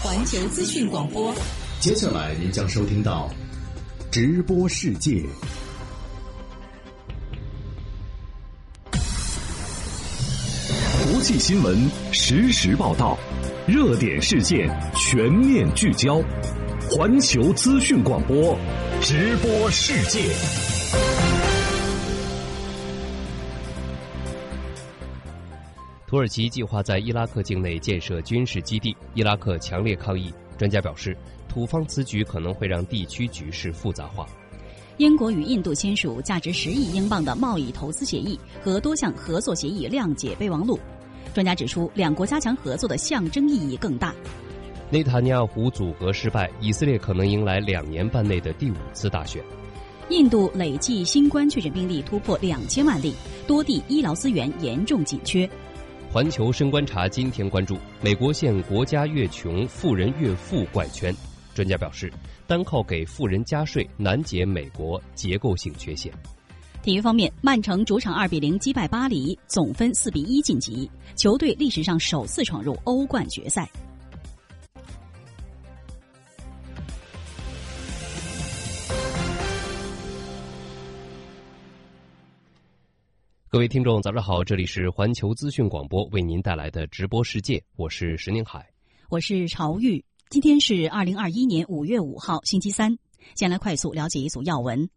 环球资讯广播。 接下来您将收听到直播世界。国际新闻实时报道，热点事件全面聚焦。环球资讯广播，直播世界。 土耳其计划在伊拉克境内建设军事基地，伊拉克强烈抗议。专家表示，土方此举可能会让地区局势复杂化。 英国与印度签署价值10亿英镑的贸易投资协议和多项合作协议谅解备忘录。专家指出，两国加强合作的象征意义更大。 内塔尼亚胡组阁失败，以色列可能迎来2年半内的第5次大选。 印度累计新冠确诊病例突破2000万例，多地医疗资源严重紧缺。 环球深观察今天关注美国现国家越穷，富人越富怪圈。专家表示，单靠给富人加税难解美国结构性缺陷。 体育方面，曼城主场2-0击败巴黎，总分4-1晋级，球队历史上首次闯入欧冠决赛。 各位听众早上好，这里是环球资讯广播为您带来的直播世界，我是石宁海， 我是朝玉。今天是2021年5月5号星期三，先来快速了解一组要闻。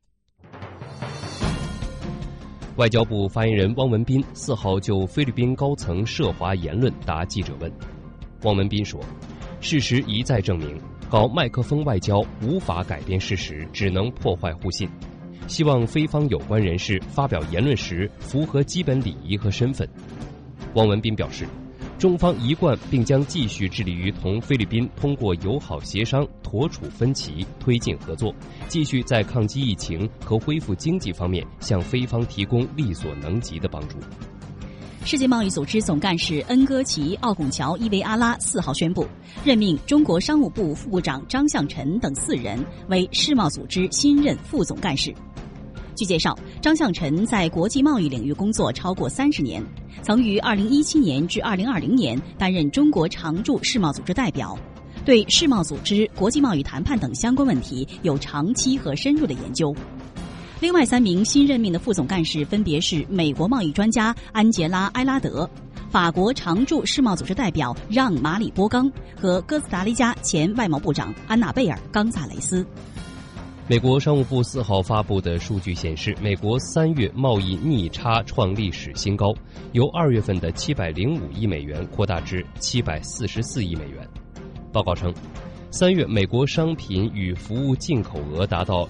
外交部发言人汪文斌4号就菲律宾高层涉华言论答记者问。汪文斌说，事实一再证明，搞麦克风外交无法改变事实，只能破坏互信。希望菲方有关人士发表言论时符合基本礼仪和身份。汪文斌表示，中方一贯并将继续致力于同菲律宾通过友好协商妥处分歧，推进合作，继续在抗击疫情和恢复经济方面向菲方提供力所能及的帮助。 世界贸易组织总干事恩戈奇·奥贡乔·伊维阿拉4号宣布，任命中国商务部副部长张向晨等4人为世贸组织新任副总干事。据介绍，张向晨在国际贸易领域工作超过30年，曾于2017年至2020年担任中国常驻世贸组织代表，对世贸组织、国际贸易谈判等相关问题有长期和深入的研究。另外3名新任命的副总干事分别是美国贸易专家安杰拉·埃拉德、法国常驻世贸组织代表让·马里波冈和哥斯达黎加前外贸部长安娜贝尔·冈萨雷斯。 美国商务部4号发布的数据显示，美国3月贸易逆差创历史新高，由2月份的705亿美元扩大至744亿美元。报告称，3月美国商品与服务进口额达到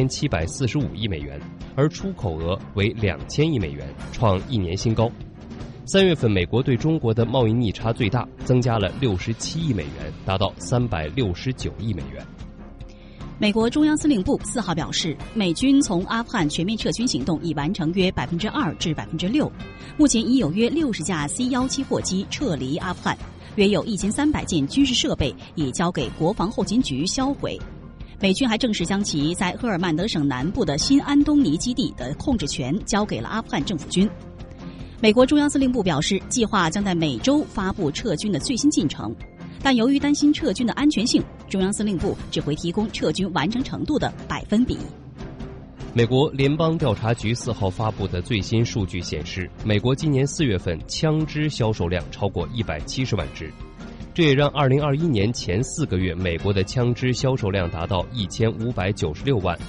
2745亿美元，而出口额为2000亿美元，创1年新高。3月份美国对中国的贸易逆差最大，增加了67亿美元，达到369亿美元。 美国中央司令部4号表示，美军从阿富汗全面撤军行动已完成约2%至6%，目前已有约60架 C-17货机撤离阿富汗，约有1300件军事设备已交给国防后勤局销毁。美军还正式将其在赫尔曼德省南部的新安东尼基地的控制权交给了阿富汗政府军。美国中央司令部表示，计划将在每周发布撤军的最新进程，但由于担心撤军的安全性，中央司令部只会提供撤军完成程度的百分比。 美国联邦调查局4号发布的最新数据显示，美国今年4月份枪支销售量超过170万支，这也让2021年前4个月美国的枪支销售量达到1596万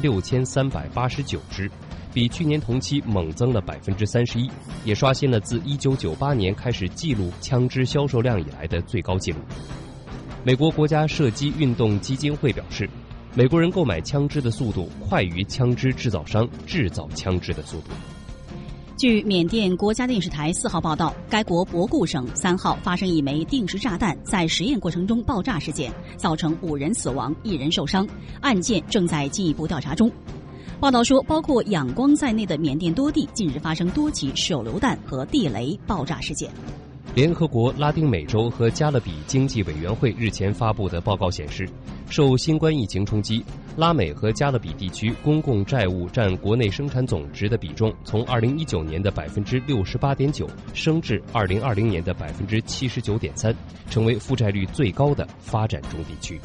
6389支，比去年同期猛增了31%，也刷新了自1998年开始记录枪支销售量以来的最高纪录。美国国家射击运动基金会表示，美国人购买枪支的速度快于枪支制造商制造枪支的速度。 据缅甸国家电视台4号报道，该国博固省3号发生一枚定时炸弹在实验过程中爆炸事件，造成5人死亡，1人受伤，案件正在进一步调查中。报道说，包括仰光在内的缅甸多地近日发生多起手榴弹和地雷爆炸事件。联合国拉丁美洲和加勒比经济委员会日前发布的报告显示， 受新冠疫情冲击，拉美和加勒比地区公共债务占国内生产总值的比重从2019年的68.9%升至2020年的79.3%，成为负债率最高的发展中地区。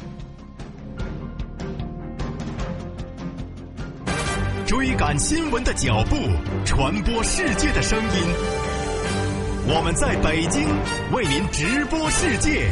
追赶新闻的脚步，传播世界的声音。我们在北京为您直播世界。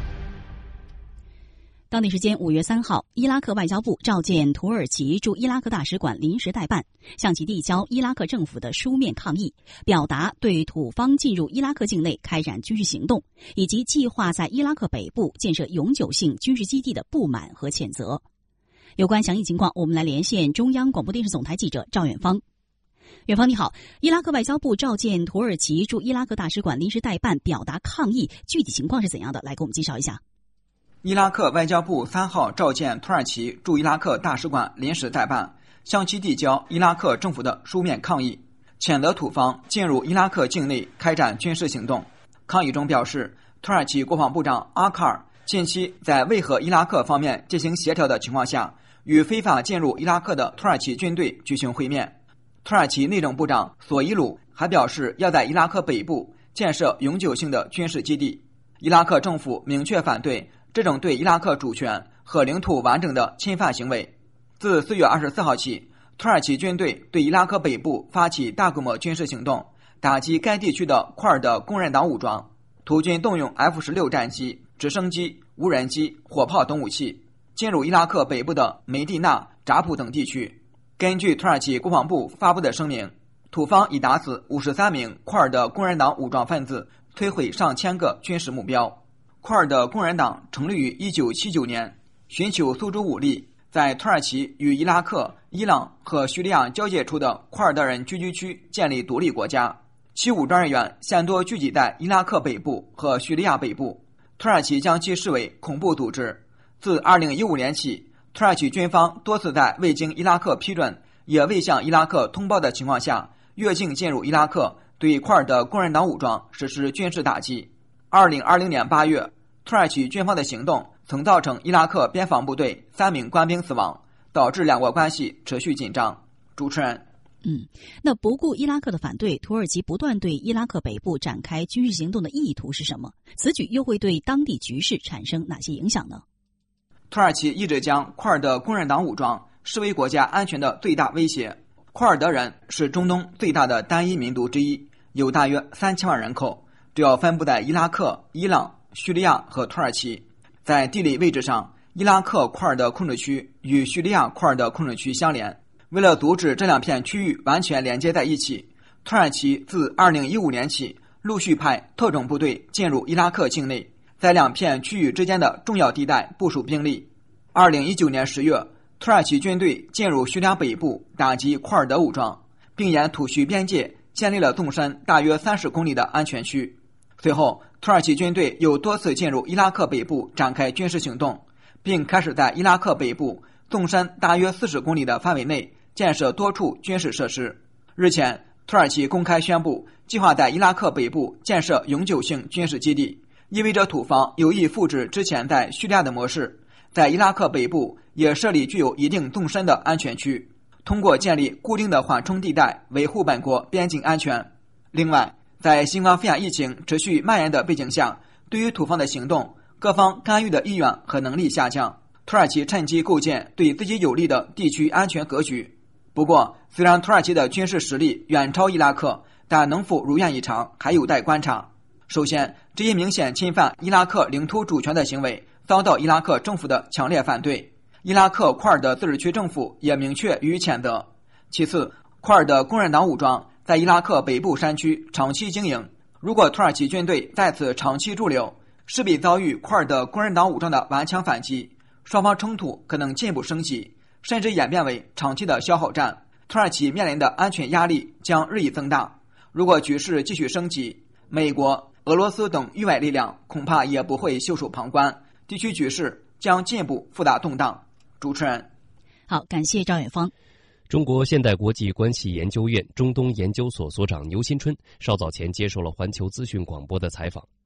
当地时间5月3号，伊拉克外交部召见土耳其驻伊拉克大使馆临时代办，向其递交伊拉克政府的书面抗议，表达对土方进入伊拉克境内开展军事行动，以及计划在伊拉克北部建设永久性军事基地的不满和谴责。有关详细情况，我们来连线中央广播电视总台记者赵远芳。远芳你好，伊拉克外交部召见土耳其驻伊拉克大使馆临时代办，表达抗议，具体情况是怎样的？来给我们介绍一下。 伊拉克外交部3号召见土耳其驻伊拉克大使馆临时代办，向其递交伊拉克政府的书面抗议，谴责土方进入伊拉克境内开展军事行动。抗议中表示，土耳其国防部长阿卡尔近期在未和伊拉克方面进行协调的情况下，与非法进入伊拉克的土耳其军队举行会面。土耳其内政部长索伊鲁还表示，要在伊拉克北部建设永久性的军事基地。伊拉克政府明确反对这种对伊拉克主权和领土完整的侵犯行为。自4月24号起，土耳其军队对伊拉克北部发起大规模军事行动，打击该地区的库尔德工人党武装。土军动用 F-16 战机、直升机、无人机、火炮等武器，进入伊拉克北部的梅蒂纳、扎普等地区。根据土耳其国防部发布的声明，土方已打死53名库尔德工人党武装分子，摧毁上千个军事目标。库尔德工人党成立于1979年，寻求诉诸武力，在土耳其与伊拉克、伊朗和叙利亚交界处的库尔德人聚居区建立独立国家。其武装人员现多聚集在伊拉克北部和叙利亚北部，土耳其将其视为恐怖组织。自2015年起，土耳其军方多次在未经伊拉克批准也未向伊拉克通报的情况下，越境进入伊拉克，对库尔德工人党武装实施军事打击。2020年8月，土耳其军方的行动曾造成伊拉克边防部队3名官兵死亡，导致两国关系持续紧张。主持人。 那不顾伊拉克的反对，土耳其不断对伊拉克北部展开军事行动的意图是什么？此举又会对当地局势产生哪些影响呢？ 土耳其一直将库尔德工人党武装视为国家安全的最大威胁。库尔德人是中东最大的单一民族之一，有大约3000万人口，主要分布在伊拉克、伊朗、叙利亚和土耳其。在地理位置上，伊拉克库尔德控制区与叙利亚库尔德控制区相连。为了阻止这两片区域完全连接在一起，土耳其自2015年起陆续派特种部队进入伊拉克境内，在两片区域之间的重要地带部署兵力。2019年10月，土耳其军队进入叙利亚北部，打击库尔德武装，并沿土叙边界建立了纵深大约30公里的安全区。随后，土耳其军队又多次进入伊拉克北部展开军事行动，并开始在伊拉克北部纵深大约40公里的范围内建设多处军事设施。日前，土耳其公开宣布，计划在伊拉克北部建设永久性军事基地，意味着土方有意复制之前在叙利亚的模式，在伊拉克北部也设立具有一定纵深的安全区，通过建立固定的缓冲地带维护本国边境安全。另外，在新冠肺炎疫情持续蔓延的背景下，对于土方的行动，各方干预的意愿和能力下降，土耳其趁机构建对自己有利的地区安全格局。不过，虽然土耳其的军事实力远超伊拉克，但能否如愿以偿还有待观察。首先，这一明显侵犯伊拉克领土主权的行为遭到伊拉克政府的强烈反对，伊拉克库尔德自治区政府也明确予以谴责。其次，库尔德工人党武装在伊拉克北部山区长期经营，如果土耳其军队在此长期驻留，势必遭遇库尔德工人党武装的顽强反击，双方冲突可能进一步升级，甚至演变为长期的消耗战。土耳其面临的安全压力将日益增大。如果局势继续升级，美国、俄罗斯等域外力量恐怕也不会袖手旁观，地区局势将进一步复杂动荡。主持人。 好，感谢赵远芳。 中国现代国际关系研究院中东研究所所长牛新春稍早前接受了环球资讯广播的采访。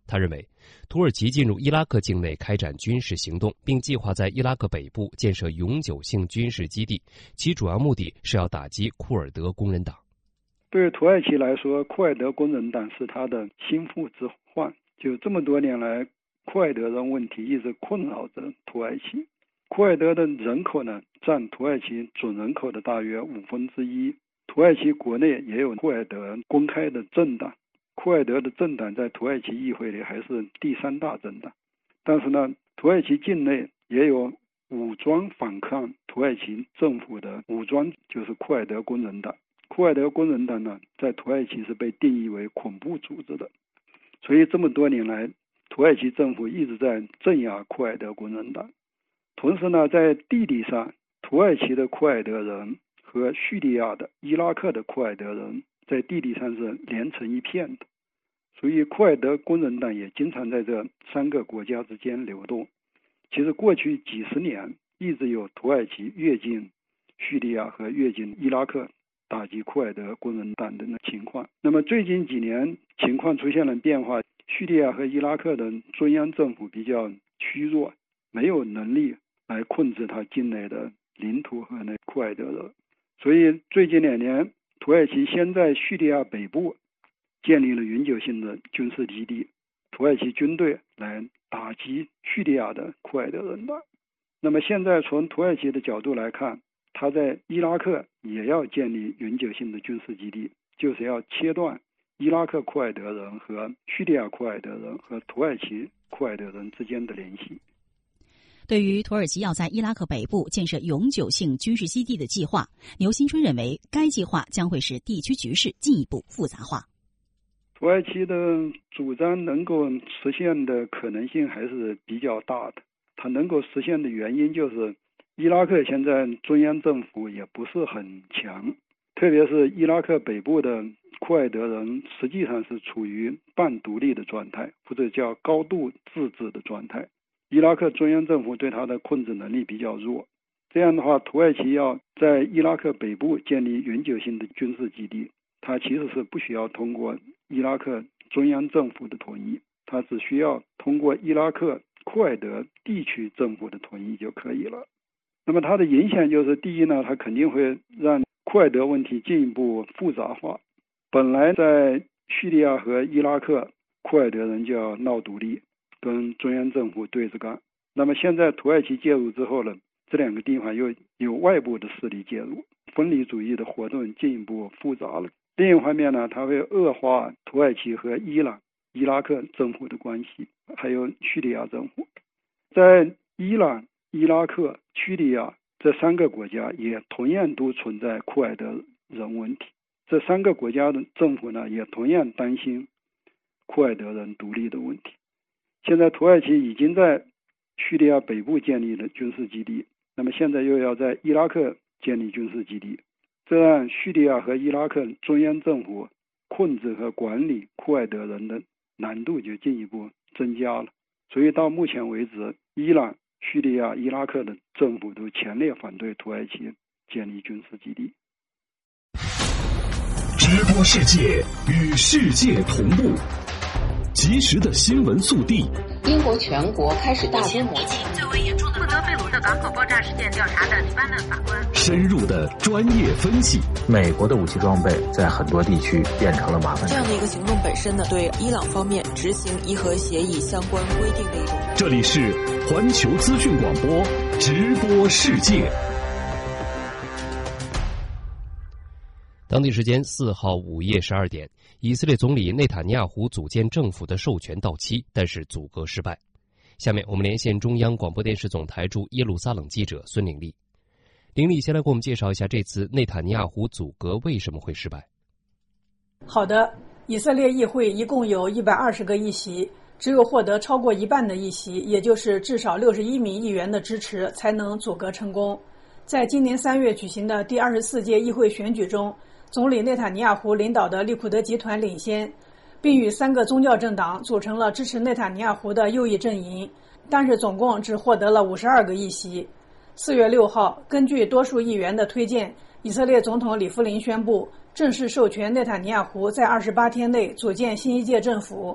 他认为，土耳其进入伊拉克境内开展军事行动，并计划在伊拉克北部建设永久性军事基地，其主要目的是要打击库尔德工人党。 对土耳其来说，库尔德工人党是他的心腹之患。就这么多年来，库尔德人问题一直困扰着土耳其。库尔德的人口呢，占土耳其总人口的大约1/5。土耳其国内也有库尔德公开的政党，库尔德的政党在土耳其议会里还是第3大政党。但是呢，土耳其境内也有武装反抗土耳其政府的武装，就是库尔德工人党。库尔德工人党呢，在土耳其是被定义为恐怖组织的，所以这么多年来，土耳其政府一直在镇压库尔德工人党。同时呢，在地理上，土耳其的库尔德人和叙利亚的、伊拉克的库尔德人在地理上是连成一片的，所以库尔德工人党也经常在这3个国家之间流动。其实过去几十年一直有土耳其越境叙利亚和越境伊拉克打击库尔德工人党的情况。那么最近几年情况出现了变化，叙利亚和伊拉克的中央政府比较虚弱，没有能力来控制他境内的领土和库尔德人。所以最近2年，土耳其先在叙利亚北部建立了永久性的军事基地，土耳其军队来打击叙利亚的库尔德人党。那么现在从土耳其的角度来看，他在伊拉克也要建立永久性的军事基地，就是要切断伊拉克库尔德人和叙利亚库尔德人和土耳其库尔德人之间的联系。 对于土耳其要在伊拉克北部建设永久性军事基地的计划，牛新春认为，该计划将会使地区局势进一步复杂化。 土耳其的主张能够实现的可能性还是比较大的，它能够实现的原因就是伊拉克现在中央政府也不是很强，特别是伊拉克北部的库尔德人实际上是处于半独立的状态，或者叫高度自治的状态。伊拉克中央政府对他的控制能力比较弱，这样的话，土耳其要在伊拉克北部建立永久性的军事基地，它其实是不需要通过伊拉克中央政府的同意，它只需要通过伊拉克库尔德地区政府的同意就可以了。那么它的影响就是，第一呢，它肯定会让库尔德问题进一步复杂化。本来在叙利亚和伊拉克，库尔德人就要闹独立，跟中央政府对着干。那么现在土耳其介入之后呢，这2个地方又有外部的势力介入，分离主义的活动进一步复杂了。另一方面呢，它会恶化土耳其和伊朗、伊拉克政府的关系，还有叙利亚政府。在伊朗、伊拉克、叙利亚这3个国家也同样都存在库尔德人问题，这3个国家的政府呢也同样担心库尔德人独立的问题。现在土耳其已经在叙利亚北部建立了军事基地，那么现在又要在伊拉克建立军事基地，这让叙利亚和伊拉克中央政府控制和管理库尔德人的难度就进一步增加了。所以到目前为止，伊朗、叙利亚、伊拉克的政府都强烈反对土耳其建立军事基地。 直播世界，与世界同步，及时的新闻速递。 英国全国开始大规模疫情最为严重的负责贝鲁特港口爆炸事件调查的黎巴嫩法官， 深入的专业分析。 美国的武器装备在很多地区变成了麻烦。 这样的一个行动本身呢，对伊朗方面执行伊核协议相关规定的一种。 这里是环球资讯广播直播世界。 当地时间4号午夜12点，以色列总理内塔尼亚胡组建政府的授权到期，但是阻隔失败。下面我们连线中央广播电视总台驻耶路撒冷记者孙玲丽。玲丽先来给我们介绍一下这次内塔尼亚胡阻隔为什么会失败。 好的，以色列议会一共有120个议席，只有获得超过一半的议席，也就是至少61名议员的支持，才能阻隔成功。在今年3月举行的第24届议会选举中，总理内塔尼亚胡领导的利库德集团领先，并与3个宗教政党组成了支持内塔尼亚胡的右翼阵营，但是总共只获得了52个议席。4月6号，根据多数议员的推荐，以色列总统里夫林宣布正式授权内塔尼亚胡在28天内组建新一届政府。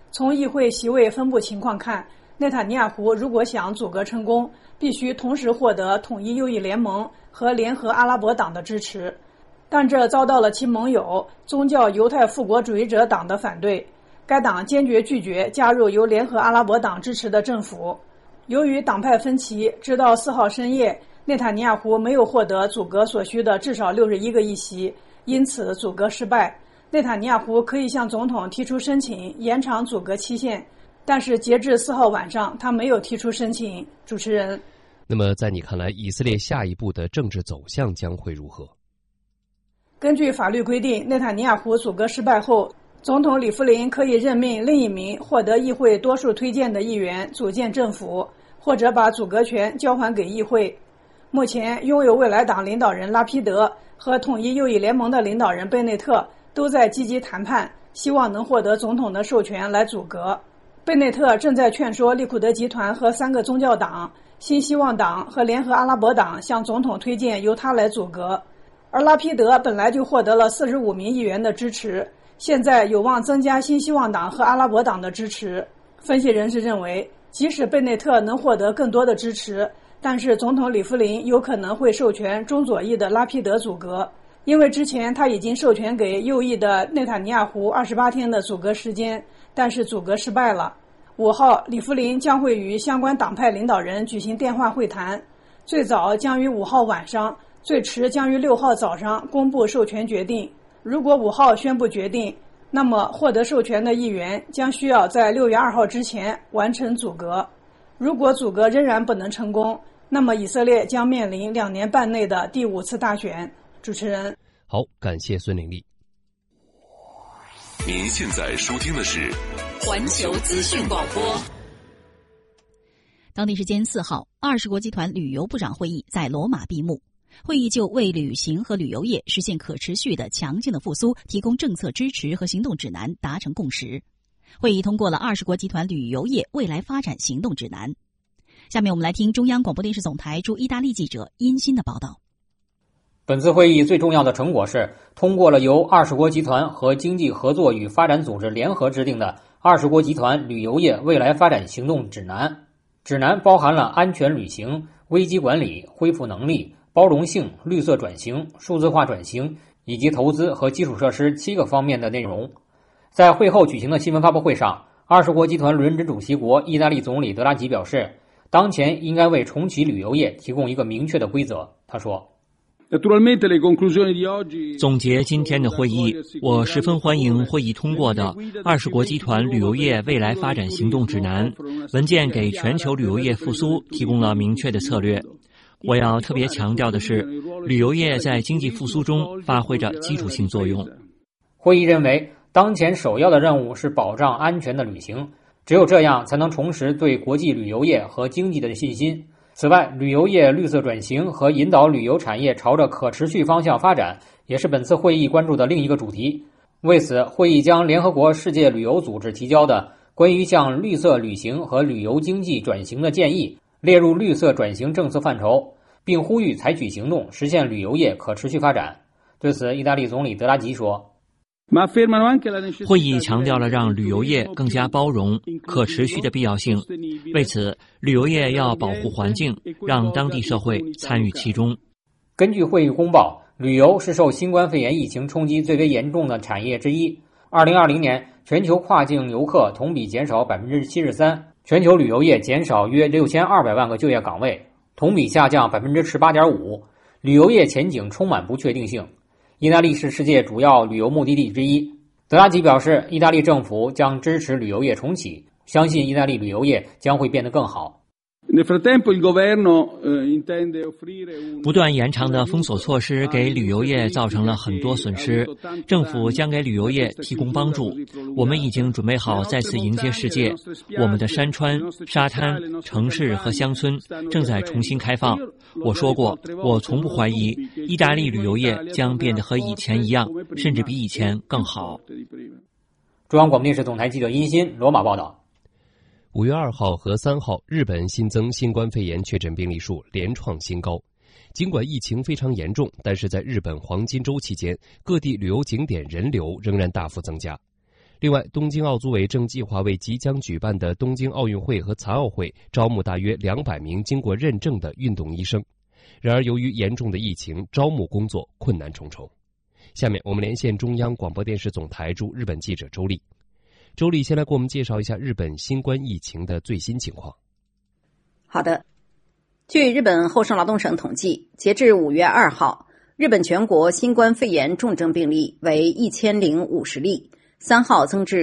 从议会席位分布情况看，内塔尼亚胡如果想阻隔成功，必须同时获得统一右翼联盟和联合阿拉伯党的支持，但这遭到了其盟友宗教犹太复国主义者党的反对。该党坚决拒绝加入由联合阿拉伯党支持的政府。由于党派分歧，直到4号深夜，内塔尼亚胡没有获得阻隔所需的至少61个议席，因此阻隔失败。内塔尼亚胡可以向总统提出申请延长阻隔期限，但是截至4号晚上，他没有提出申请。主持人， 那么在你看来，以色列下一步的政治走向将会如何？ 根据法律规定，内塔尼亚胡阻隔失败后，总统里夫林可以任命另一名获得议会多数推荐的议员组建政府，或者把阻隔权交还给议会。目前，拥有未来党领导人拉皮德和统一右翼联盟的领导人贝内特都在积极谈判，希望能获得总统的授权来阻隔。贝内特正在劝说利库德集团和3个宗教党、新希望党和联合阿拉伯党向总统推荐由他来阻隔。而拉皮德本来就获得了45名议员的支持，现在有望增加新希望党和阿拉伯党的支持。分析人士认为，即使贝内特能获得更多的支持，但是总统里夫林有可能会授权中左翼的拉皮德阻隔，因为之前他已经授权给右翼的内塔尼亚胡28天的阻隔时间，但是阻隔失败了。5号，里夫林将会与相关党派领导人举行电话会谈，最早将于5号晚上，最迟将于6号早上公布授权决定。如果5号宣布决定，那么获得授权的议员将需要在6月2号之前完成阻隔。如果阻隔仍然不能成功，那么以色列将面临2年半内的第5次大选。主持人， 好，感谢孙玲丽。 您现在收听的是环球资讯广播。当地时间4号，20国集团旅游部长会议在罗马闭幕。会议就为旅行和旅游业实现可持续的强劲的复苏提供政策支持和行动指南达成共识。会议通过了20国集团旅游业未来发展行动指南。下面我们来听中央广播电视总台驻意大利记者殷鑫的报道。 本次会议最重要的成果是通过了由20国集团和经济合作与发展组织联合制定的20国集团旅游业未来发展行动指南。指南包含了安全旅行、危机管理、恢复能力、包容性、绿色转型、数字化转型以及投资和基础设施7个方面的内容。在会后举行的新闻发布会上，20国集团轮值主席国意大利总理德拉吉表示，当前应该为重启旅游业提供一个明确的规则。他说， 总结今天的会议，我十分欢迎会议通过的20国集团旅游业未来发展行动指南文件，给全球旅游业复苏提供了明确的策略。我要特别强调的是，旅游业在经济复苏中发挥着基础性作用。 会议认为，当前首要的任务是保障安全的旅行，只有这样才能重拾对国际旅游业和经济的信心。此外，旅游业绿色转型和引导旅游产业朝着可持续方向发展，也是本次会议关注的另一个主题。为此，会议将联合国世界旅游组织提交的关于向绿色旅行和旅游经济转型的建议列入绿色转型政策范畴，并呼吁采取行动实现旅游业可持续发展。对此，意大利总理德拉吉说， 会议强调了让旅游业更加包容、可持续的必要性。为此，旅游业要保护环境，让当地社会参与其中。 根据会议公报，旅游是受新冠肺炎疫情冲击最为严重的产业之一。2020年，全球跨境游客同比减少 73%， 全球旅游业减少约6200万个就业岗位，同比下降 18.5%， 旅游业前景充满不确定性。意大利是世界主要旅游目的地之一。德拉吉表示，意大利政府将支持旅游业重启，相信意大利旅游业将会变得更好。 不断延长的封锁措施给旅游业造成了很多损失，政府将给旅游业提供帮助。我们已经准备好再次迎接世界，我们的山川、沙滩、城市和乡村正在重新开放。我说过，我从不怀疑意大利旅游业将变得和以前一样，甚至比以前更好。 中央广播电视总台记者殷鑫罗马报道。 5月2号和3号，日本新增新冠肺炎确诊病例数连创新高。尽管疫情非常严重，但是在日本黄金周期间，各地旅游景点人流仍然大幅增加。 另外，东京奥组委正计划为即将举办的东京奥运会和残奥会招募大约200名经过认证的运动医生。然而，由于严重的疫情，招募工作困难重重。下面我们连线中央广播电视总台驻日本记者周丽。周丽先来给我们介绍一下日本新冠疫情的最新情况。 好的，据日本厚生劳动省统计，截至5月2号，日本全国新冠肺炎重症病例为1050例，3号增至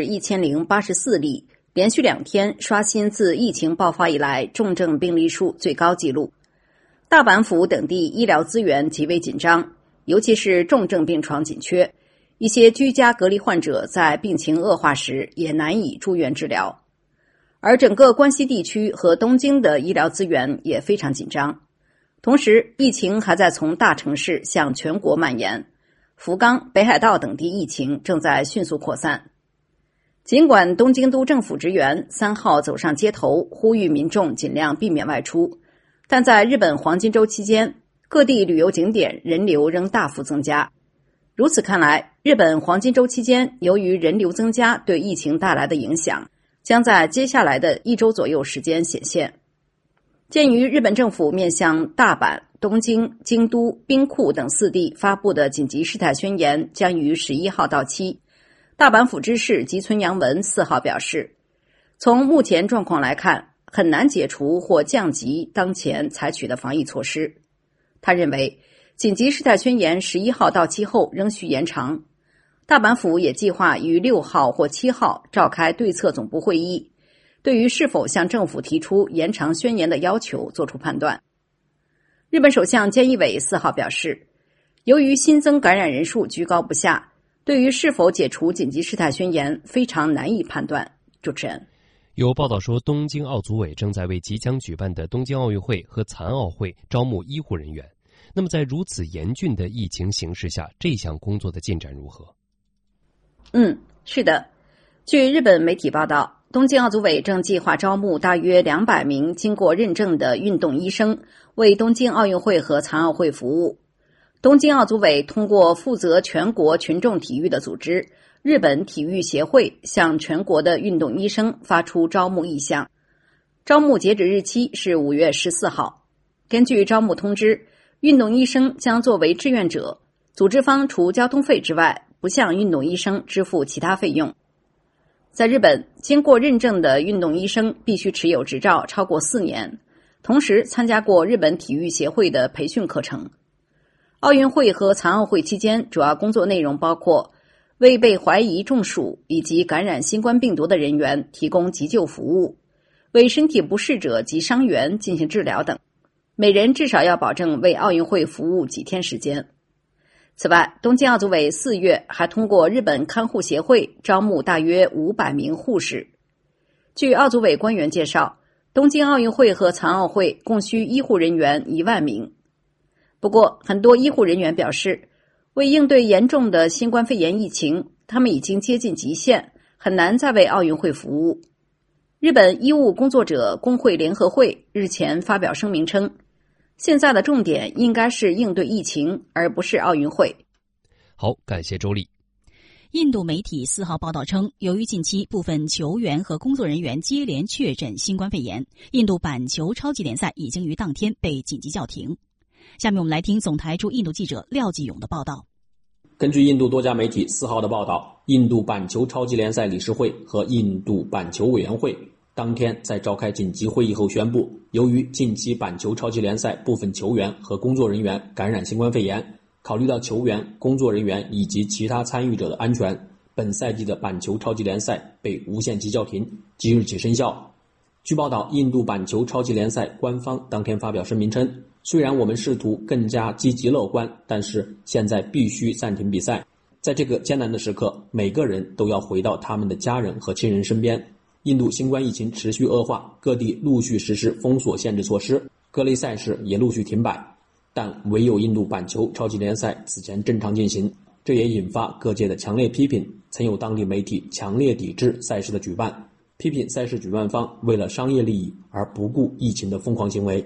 1084例，连续2天刷新自疫情爆发以来重症病例数最高纪录。大阪府等地医疗资源极为紧张，尤其是重症病床紧缺，一些居家隔离患者在病情恶化时也难以住院治疗。而整个关西地区和东京的医疗资源也非常紧张。同时，疫情还在从大城市向全国蔓延，福冈、北海道等地疫情正在迅速扩散。尽管东京都政府职员3号走上街头，呼吁民众尽量避免外出，但在日本黄金周期间，各地旅游景点人流仍大幅增加。如此看来，日本黄金周期间由于人流增加对疫情带来的影响，将在接下来的1周左右时间显现。鉴于日本政府面向大阪、东京、京都、兵库等4地发布的紧急事态宣言将于11号到期，大阪府知事吉村洋文4号表示，从目前状况来看，很难解除或降级当前采取的防疫措施。他认为，紧急事态宣言11号到期后仍需延长。大阪府也计划于6号或7号召开对策总部会议，对于是否向政府提出延长宣言的要求作出判断。日本首相菅义伟4号表示，由于新增感染人数居高不下，对于是否解除紧急事态宣言非常难以判断。主持人， 有报道说，东京奥组委正在为即将举办的东京奥运会和残奥会招募医护人员。那么在如此严峻的疫情形势下，这项工作的进展如何？ 是的。据日本媒体报道，东京奥组委正计划招募大约200名经过认证的运动医生，为东京奥运会和残奥会服务。东京奥组委通过负责全国群众体育的组织日本体育协会，向全国的运动医生发出招募意向。招募截止日期是5月14号。根据招募通知，运动医生将作为志愿者，组织方除交通费之外，不向运动医生支付其他费用。在日本，经过认证的运动医生必须持有执照超过4年，同时参加过日本体育协会的培训课程。奥运会和残奥会期间，主要工作内容包括为被怀疑中暑以及感染新冠病毒的人员提供急救服务，为身体不适者及伤员进行治疗等。每人至少要保证为奥运会服务几天时间。此外，东京奥组委4月还通过日本看护协会招募大约500名护士。据奥组委官员介绍，东京奥运会和残奥会共需医护人员1万名。不过，很多医护人员表示，为应对严重的新冠肺炎疫情，他们已经接近极限，很难再为奥运会服务。日本医务工作者工会联合会日前发表声明称，现在的重点应该是应对疫情，而不是奥运会。 好，感谢周丽。 印度媒体4号报道称，由于近期部分球员和工作人员接连确诊新冠肺炎，印度板球超级联赛已经于当天被紧急叫停。下面我们来听总台驻印度记者廖继勇的报道。 根据印度多家媒体4号的报道，印度板球超级联赛理事会和印度板球委员会当天在召开紧急会议后宣布，由于近期板球超级联赛部分球员和工作人员感染新冠肺炎，考虑到球员、工作人员以及其他参与者的安全，本赛季的板球超级联赛被无限期叫停，即日起生效。据报道，印度板球超级联赛官方当天发表声明称，虽然我们试图更加积极乐观，但是现在必须暂停比赛。在这个艰难的时刻，每个人都要回到他们的家人和亲人身边。印度新冠疫情持续恶化，各地陆续实施封锁限制措施，各类赛事也陆续停摆，但唯有印度板球超级联赛此前正常进行，这也引发各界的强烈批评。曾有当地媒体强烈抵制赛事的举办，批评赛事举办方为了商业利益而不顾疫情的疯狂行为。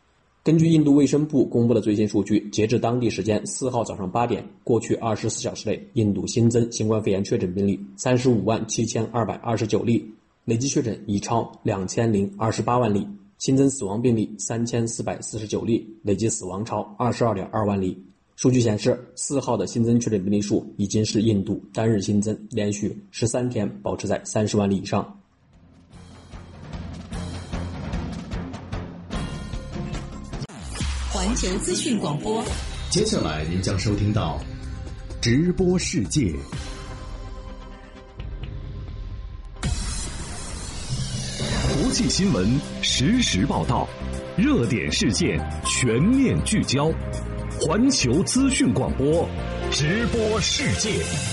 根据印度卫生部公布的最新数据，截至当地时间4号早上8点，过去24小时内，印度新增新冠肺炎确诊病例357229例，累计确诊已超2028万例，新增死亡病例3449例，累计死亡超22.2万例。数据显示，4号的新增确诊病例数已经是印度单日新增连续13天保持在30万例以上。 环球资讯广播， 接下来您将收听到直播世界。国际新闻实时报道，热点事件全面聚焦。环球资讯广播，直播世界。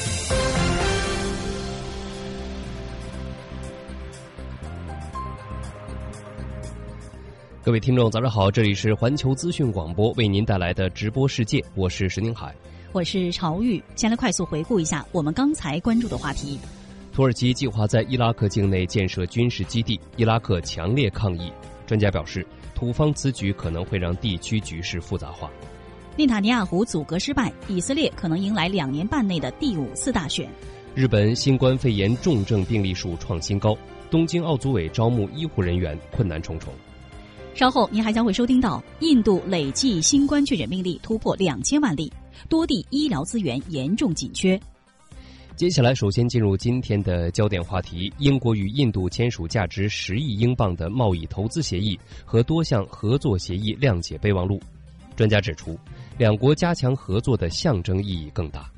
各位听众早上好，这里是环球资讯广播为您带来的直播世界，我是石宁海， 我是朝玉。先来快速回顾一下我们刚才关注的话题。 土耳其计划在伊拉克境内建设军事基地，伊拉克强烈抗议。专家表示，土方此举可能会让地区局势复杂化。 内塔尼亚胡阻隔失败，以色列可能迎来2年半内的第5次大选。 日本新冠肺炎重症病例数创新高，东京奥组委招募医护人员困难重重。 稍后您还将会收听到，印度累计新冠确诊病例突破2000万例，多地医疗资源严重紧缺。 接下来首先进入今天的焦点话题，英国与印度签署价值10亿英镑的贸易投资协议和多项合作协议谅解备忘录。专家指出，两国加强合作的象征意义更大。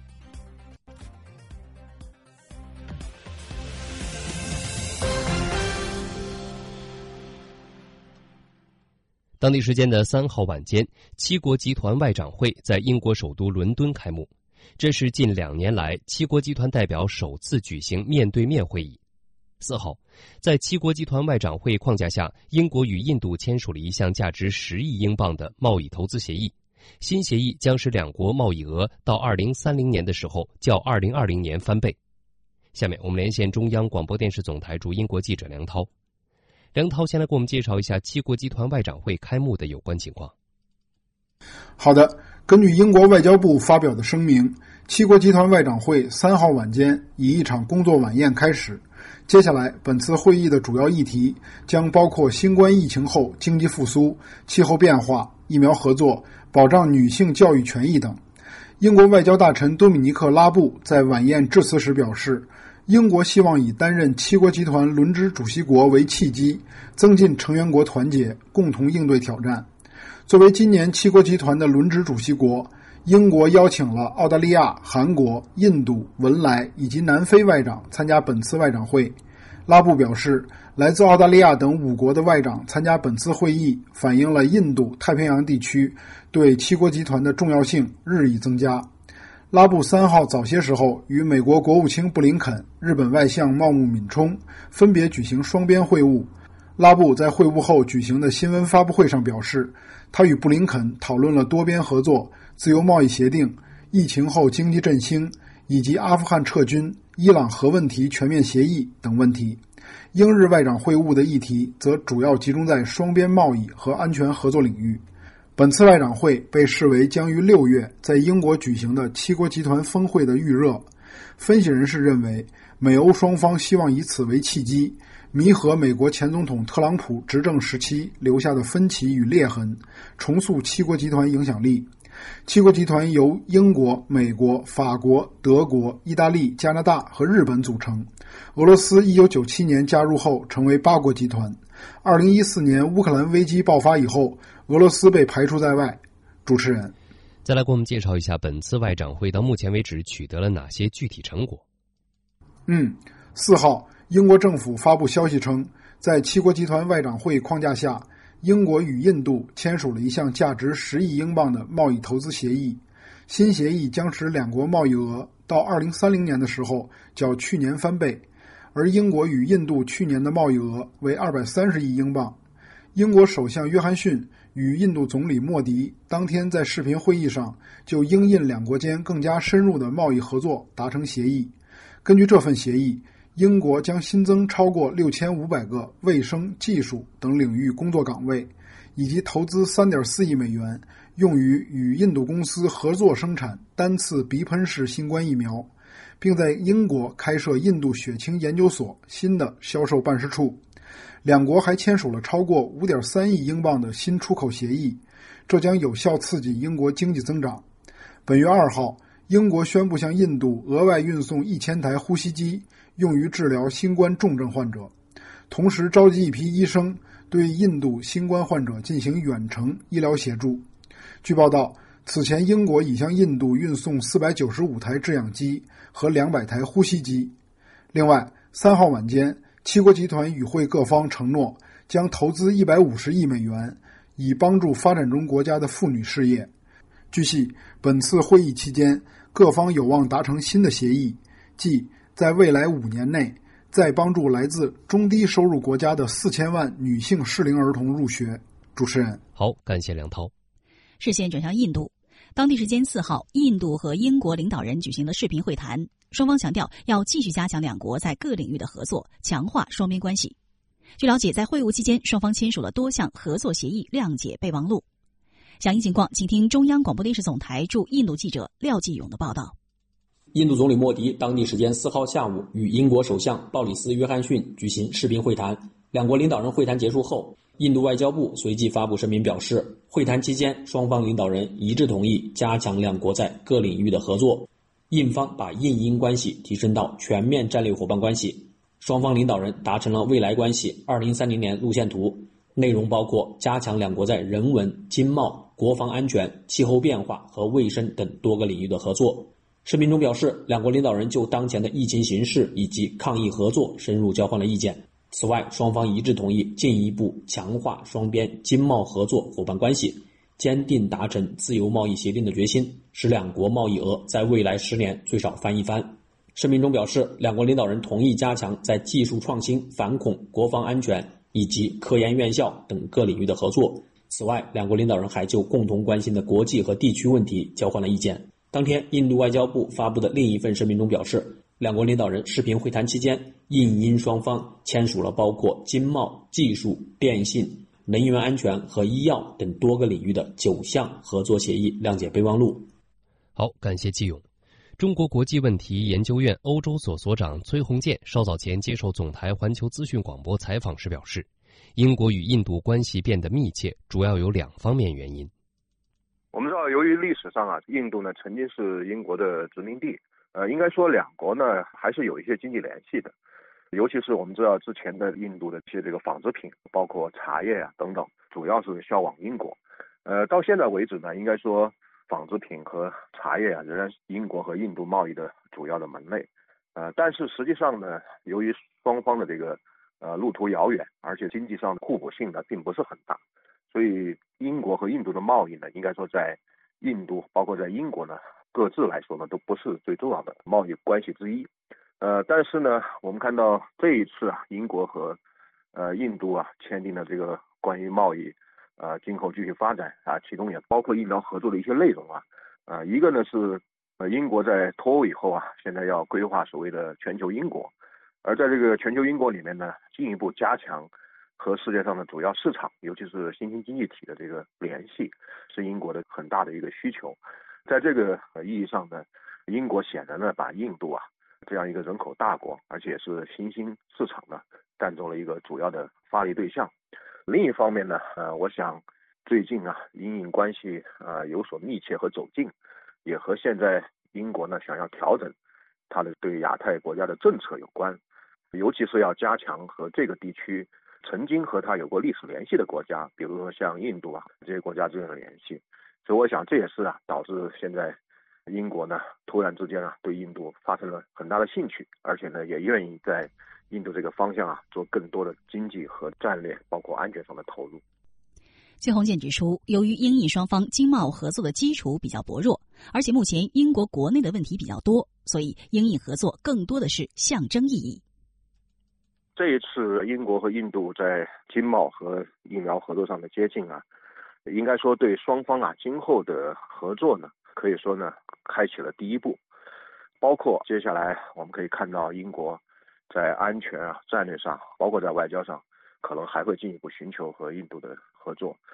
当地时间的3号晚间，7国集团外长会在英国首都伦敦开幕，这是近2年来7国集团代表首次举行面对面会议。4号，在7国集团外长会框架下，英国与印度签署了一项价值10亿英镑的贸易投资协议。新协议将使两国贸易额到2030年的时候较2020年翻倍。下面我们连线中央广播电视总台驻英国记者梁涛。梁涛先来给我们介绍一下7国集团外长会开幕的有关情况。 好的，根据英国外交部发表的声明，7国集团外长会3号晚间以一场工作晚宴开始。接下来，本次会议的主要议题将包括新冠疫情后经济复苏、气候变化、疫苗合作、保障女性教育权益等。英国外交大臣多米尼克·拉布在晚宴致辞时表示，英国希望以担任7国集团轮值主席国为契机，增进成员国团结，共同应对挑战。作为今年7国集团的轮值主席国，英国邀请了澳大利亚、韩国、印度、文莱以及南非外长参加本次外长会。拉布表示，来自澳大利亚等5国的外长参加本次会议，反映了印度太平洋地区对7国集团的重要性日益增加。拉布3号早些时候与美国国务卿布林肯、日本外相茂木敏充分别举行双边会晤。拉布在会晤后举行的新闻发布会上表示，他与布林肯讨论了多边合作、自由贸易协定、疫情后经济振兴以及阿富汗撤军、伊朗核问题全面协议等问题。英日外长会晤的议题则主要集中在双边贸易和安全合作领域。本次外长会被视为将于6月在英国举行的7国集团峰会的预热。分析人士认为，美欧双方希望以此为契机，弥合美国前总统特朗普执政时期留下的分歧与裂痕，重塑7国集团影响力。7国集团由英国、美国、法国、德国、意大利、加拿大和日本组成。俄罗斯1997年加入后成为8国集团。2014年乌克兰危机爆发以后，俄罗斯被排除在外。主持人， 再来给我们介绍一下本次外长会到目前为止取得了哪些具体成果。 4号，英国政府发布消息称，在7国集团外长会框架下，英国与印度签署了一项价值10亿英镑的贸易投资协议。新协议将使两国贸易额到2030年的时候较去年翻倍，而英国与印度去年的贸易额为230亿英镑。英国首相约翰逊与印度总理莫迪当天在视频会议上就英印两国间更加深入的贸易合作达成协议。根据这份协议，英国将新增超过6500个卫生、技术等领域工作岗位， 以及投资3.4亿美元，用于与印度公司合作生产单次鼻喷式新冠疫苗，并在英国开设印度血清研究所新的销售办事处。两国还签署了超过 5.3 亿英镑的新出口协议，这将有效刺激英国经济增长。本月2号，英国宣布向印度额外运送1000台呼吸机，用于治疗新冠重症患者，同时召集一批医生对印度新冠患者进行远程医疗协助。据报道，此前英国已向印度运送495台制氧机和200台呼吸机。另外，3号晚间，七国集团与会各方承诺将投资150亿美元，以帮助发展中国家的妇女事业。据悉，本次会议期间，各方有望达成新的协议，即在未来5年内再帮助来自中低收入国家的4000万女性适龄儿童入学。主持人， 好，感谢梁涛。 视线转向印度，当地时间4号，印度和英国领导人举行了视频会谈，双方强调要继续加强两国在各领域的合作，强化双边关系。据了解，在会晤期间，双方签署了多项合作协议，谅解备忘录。详细情况，请听中央广播电视总台驻印度记者廖继勇的报道。 印度总理莫迪当地时间4号下午与英国首相鲍里斯·约翰逊举行视频会谈。两国领导人会谈结束后，印度外交部随即发布声明表示，会谈期间双方领导人一致同意加强两国在各领域的合作。印方把印英关系提升到全面战略伙伴关系。双方领导人达成了未来关系2030年路线图，内容包括加强两国在人文、经贸、国防安全、气候变化和卫生等多个领域的合作。声明中表示，两国领导人就当前的疫情形势以及抗疫合作深入交换了意见。此外，双方一致同意进一步强化双边经贸合作伙伴关系，坚定达成自由贸易协定的决心，使两国贸易额在未来10年最少翻一番。声明中表示，两国领导人同意加强在技术创新、反恐、国防安全以及科研院校等各领域的合作。此外，两国领导人还就共同关心的国际和地区问题交换了意见。当天，印度外交部发布的另一份声明中表示，两国领导人视频会谈期间，印英双方签署了包括经贸、技术、电信、能源安全和医药等多个领域的9项合作协议谅解备忘录。 好，感谢季勇。中国国际问题研究院欧洲所所长崔洪建稍早前接受总台环球资讯广播采访时表示，英国与印度关系变得密切，主要有2方面原因。 我们知道，由于历史上印度呢曾经是英国的殖民地，应该说两国呢还是有一些经济联系的，尤其是我们知道之前的印度的一些这个纺织品，包括茶叶等等，主要是销往英国。到现在为止呢，应该说纺织品和茶叶仍然是英国和印度贸易的主要的门类。但是实际上呢，由于双方的这个路途遥远，而且经济上的互补性呢并不是很大，所以英国和印度的贸易呢，应该说在印度包括在英国呢，各自来说呢都不是最重要的贸易关系之一。但是呢，我们看到这一次英国和印度签订了这个关于贸易今后继续发展其中也包括医疗合作的一些内容一个呢是英国在脱欧以后现在要规划所谓的全球英国，而在这个全球英国里面呢，进一步加强和世界上的主要市场，尤其是新兴经济体的这个联系，是英国的很大的一个需求。在这个意义上呢，英国显然呢把印度这样一个人口大国，而且是新兴市场呢，占做了一个主要的发力对象。另一方面呢，我想最近英印关系有所密切和走近，也和现在英国呢想要调整它的对亚太国家的政策有关，尤其是要加强和这个地区曾经和它有过历史联系的国家，比如说像印度这些国家之间的联系。所以我想这也是导致现在英国呢突然之间对印度发生了很大的兴趣，而且呢也愿意在印度这个方向做更多的经济和战略包括安全上的投入。 崔洪建指出，由于英印双方经贸合作的基础比较薄弱，而且目前英国国内的问题比较多，所以英印合作更多的是象征意义。 这一次英国和印度在经贸和疫苗合作上的接近应该说对双方今后的合作呢，可以说呢开启了第一步。包括接下来我们可以看到英国在安全战略上，包括在外交上，可能还会进一步寻求和印度的合作。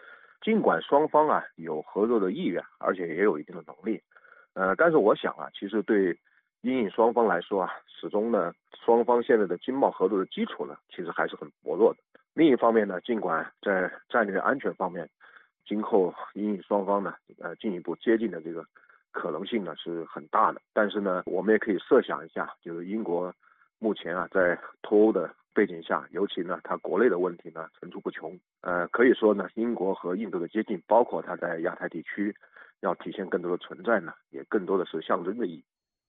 尽管双方有合作的意愿，而且也有一定的能力，但是我想其实对因应双方来说始终呢，双方现在的经贸合作的基础呢，其实还是很薄弱的。另一方面呢，尽管在战略安全方面，今后因应双方呢，进一步接近的这个可能性呢是很大的，但是呢，我们也可以设想一下，就是英国目前在脱欧的背景下，尤其呢，它国内的问题呢层出不穷。可以说呢，英国和印度的接近，包括它在亚太地区要体现更多的存在呢，也更多的是象征的意义。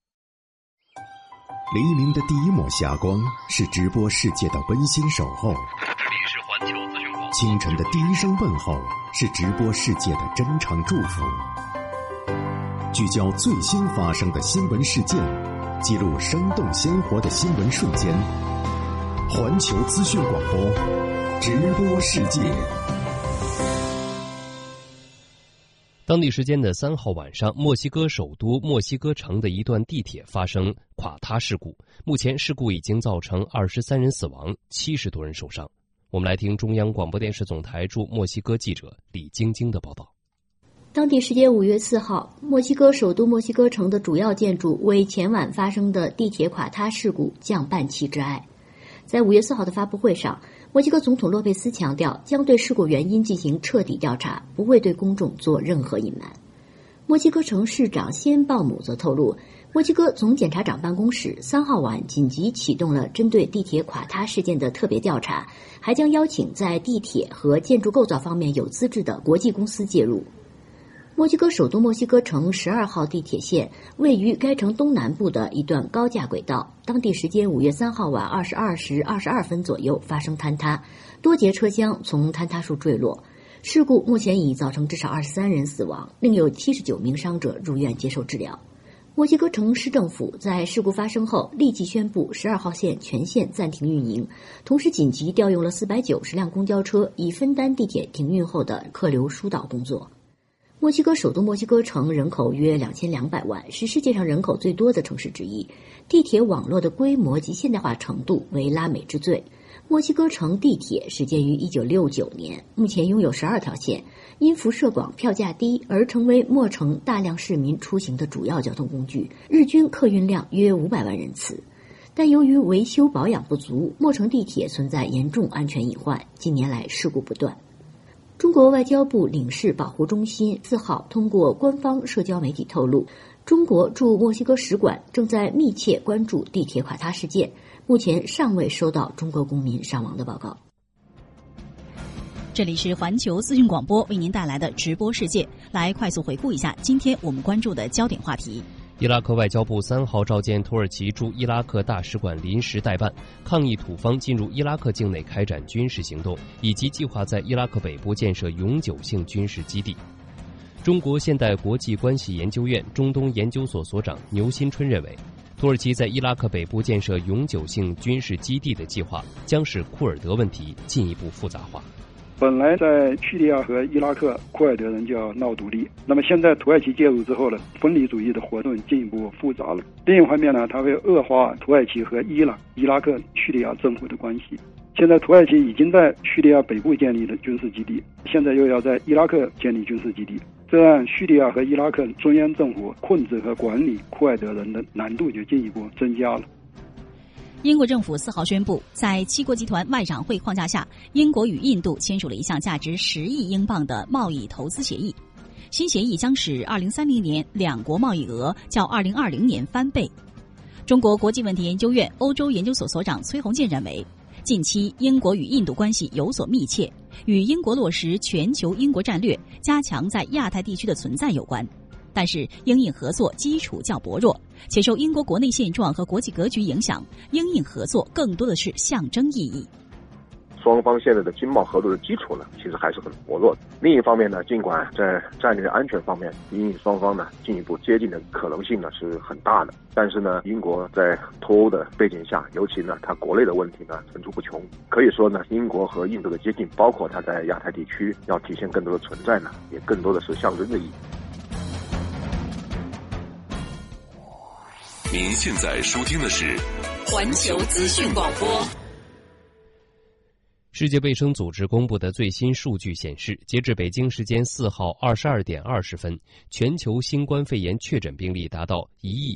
黎明的第一抹霞光是直播世界的温馨守候， 这里是环球资讯广播。 清晨的第一声问候是直播世界的真诚祝福。聚焦最新发生的新闻事件，记录生动鲜活的新闻瞬间。环球资讯广播，直播世界。 当地时间的3号晚上，墨西哥首都墨西哥城的一段地铁发生垮塌事故。目前事故已经造成23人死亡，70多人受伤。我们来听中央广播电视总台驻墨西哥记者李晶晶的报道。 当地时间5月4号，墨西哥首都墨西哥城的主要建筑为前晚发生的地铁垮塌事故降半旗致哀。在5月4号的发布会上，墨西哥总统洛佩斯强调将对事故原因进行彻底调查，不会对公众做任何隐瞒。墨西哥城市长西恩鲍姆则透露，墨西哥总检察长办公室3号晚紧急启动了针对地铁垮塌事件的特别调查，还将邀请在地铁和建筑构造方面有资质的国际公司介入。墨西哥首都墨西哥城12号地铁线位于该城东南部的一段高架轨道，当地时间5月3号晚22时22分左右发生坍塌，多节车厢从坍塌处坠落。事故目前已造成至少23人死亡，另有79名伤者入院接受治疗。墨西哥城市政府在事故发生后立即宣布12号线全线暂停运营，同时紧急调用了490辆公交车，以分担地铁停运后的客流疏导工作。墨西哥首都墨西哥城人口约2200万，是世界上人口最多的城市之一。地铁网络的规模及现代化程度为拉美之最。墨西哥城地铁始建于1969年，目前拥有12条线，因辐射广、票价低而成为墨城大量市民出行的主要交通工具，日均客运量约500万人次。但由于维修保养不足，墨城地铁存在严重安全隐患，近年来事故不断。中国外交部领事保护中心4号通过官方社交媒体透露，中国驻墨西哥使馆正在密切关注地铁垮塌事件，目前尚未收到中国公民伤亡的报告。 这里是环球资讯广播为您带来的直播世界，来快速回顾一下今天我们关注的焦点话题。 伊拉克外交部3号召见土耳其驻伊拉克大使馆临时代办，抗议土方进入伊拉克境内开展军事行动，以及计划在伊拉克北部建设永久性军事基地。中国现代国际关系研究院中东研究所所长牛新春认为，土耳其在伊拉克北部建设永久性军事基地的计划将使库尔德问题进一步复杂化。 本来在叙利亚和伊拉克，库尔德人就要闹独立，那么现在土耳其介入之后呢，分离主义的活动进一步复杂了。另一方面呢，它会恶化土耳其和伊朗、伊拉克、叙利亚政府的关系。现在土耳其已经在叙利亚北部建立了军事基地，现在又要在伊拉克建立军事基地，这让叙利亚和伊拉克中央政府控制和管理库尔德人的难度就进一步增加了。 英国政府4号宣布，在七国集团外长会框架下，英国与印度签署了一项价值10亿英镑的贸易投资协议。新协议将使2030年两国贸易额较2020年翻倍。中国国际问题研究院欧洲研究所所长崔洪建认为，近期英国与印度关系有所密切，与英国落实全球英国战略、加强在亚太地区的存在有关。但是英印合作基础较薄弱，且受英国国内现状和国际格局影响，英印合作更多的是象征意义。 双方现在的经贸合作的基础呢，其实还是很薄弱的。另一方面呢，尽管在战略安全方面，英印双方呢进一步接近的可能性呢是很大的，但是呢，英国在脱欧的背景下，尤其呢它国内的问题呢层出不穷。可以说呢，英国和印度的接近，包括它在亚太地区要体现更多的存在呢，也更多的是象征的意义。 您现在收听的是环球资讯广播。 时世界卫生组织公布的最新数据显示，截至北京时间4号22点20分，全球新冠肺炎确诊病例达到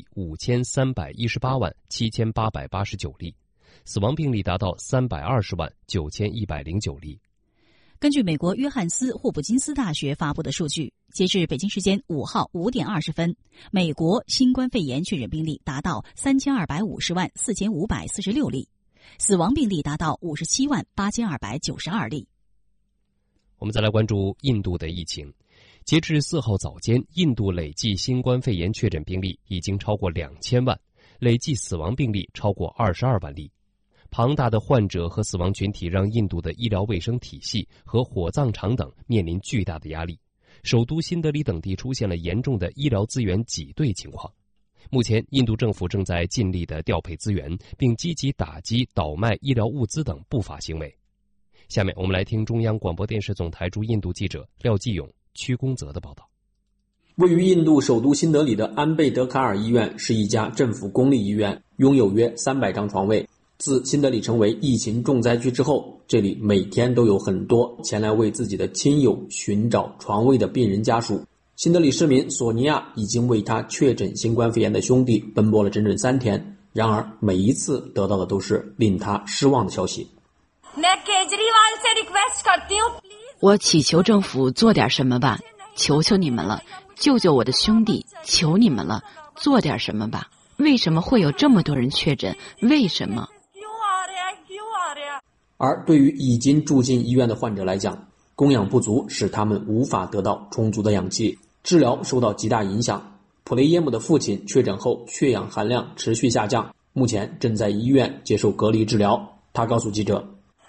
153187889例，死亡病例达到3209109例。 根据美国约翰斯霍普金斯大学发布的数据，截至北京时间5号5点20分，美国新冠肺炎确诊病例达到32504546例，死亡病例达到578292例。 我们再来关注印度的疫情。截至4号早间，印度累计新冠肺炎确诊病例已经超过2000万，累计死亡病例超过22万例。庞大的患者和死亡群体让印度的医疗卫生体系和火葬场等面临巨大的压力。首都新德里等地出现了严重的医疗资源挤兑情况。目前，印度政府正在尽力地调配资源，并积极打击倒卖医疗物资等不法行为。下面我们来听中央广播电视总台驻印度记者廖继勇、屈公泽的报道。 位于印度首都新德里的安贝德卡尔医院是一家政府公立医院，拥有约300张床位。自新德里成为疫情重灾区之后，这里每天都有很多前来为自己的亲友寻找床位的病人家属。新德里市民索尼娅已经为他确诊新冠肺炎的兄弟奔波了整整3天，然而每一次得到的都是令他失望的消息。 我祈求政府做点什么吧，求求你们了，救救我的兄弟，求你们了，做点什么吧。为什么会有这么多人确诊？为什么？ 而对于已经住进医院的患者来讲，供氧不足使他们无法得到充足的氧气，治疗受到极大影响。普雷耶姆的父亲确诊后血氧含量持续下降，目前正在医院接受隔离治疗。他告诉记者，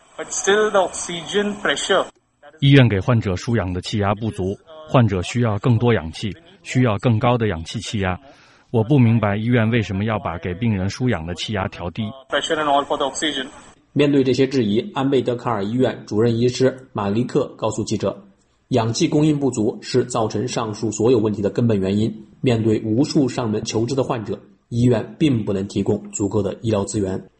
医院给患者输氧的气压不足，患者需要更多氧气，需要更高的氧气气压。我不明白医院为什么要把给病人输氧的气压调低。 面对这些质疑，安贝德卡尔医院主任医师马利克告诉记者，氧气供应不足是造成上述所有问题的根本原因。面对无数上门求治的患者，医院并不能提供足够的医疗资源。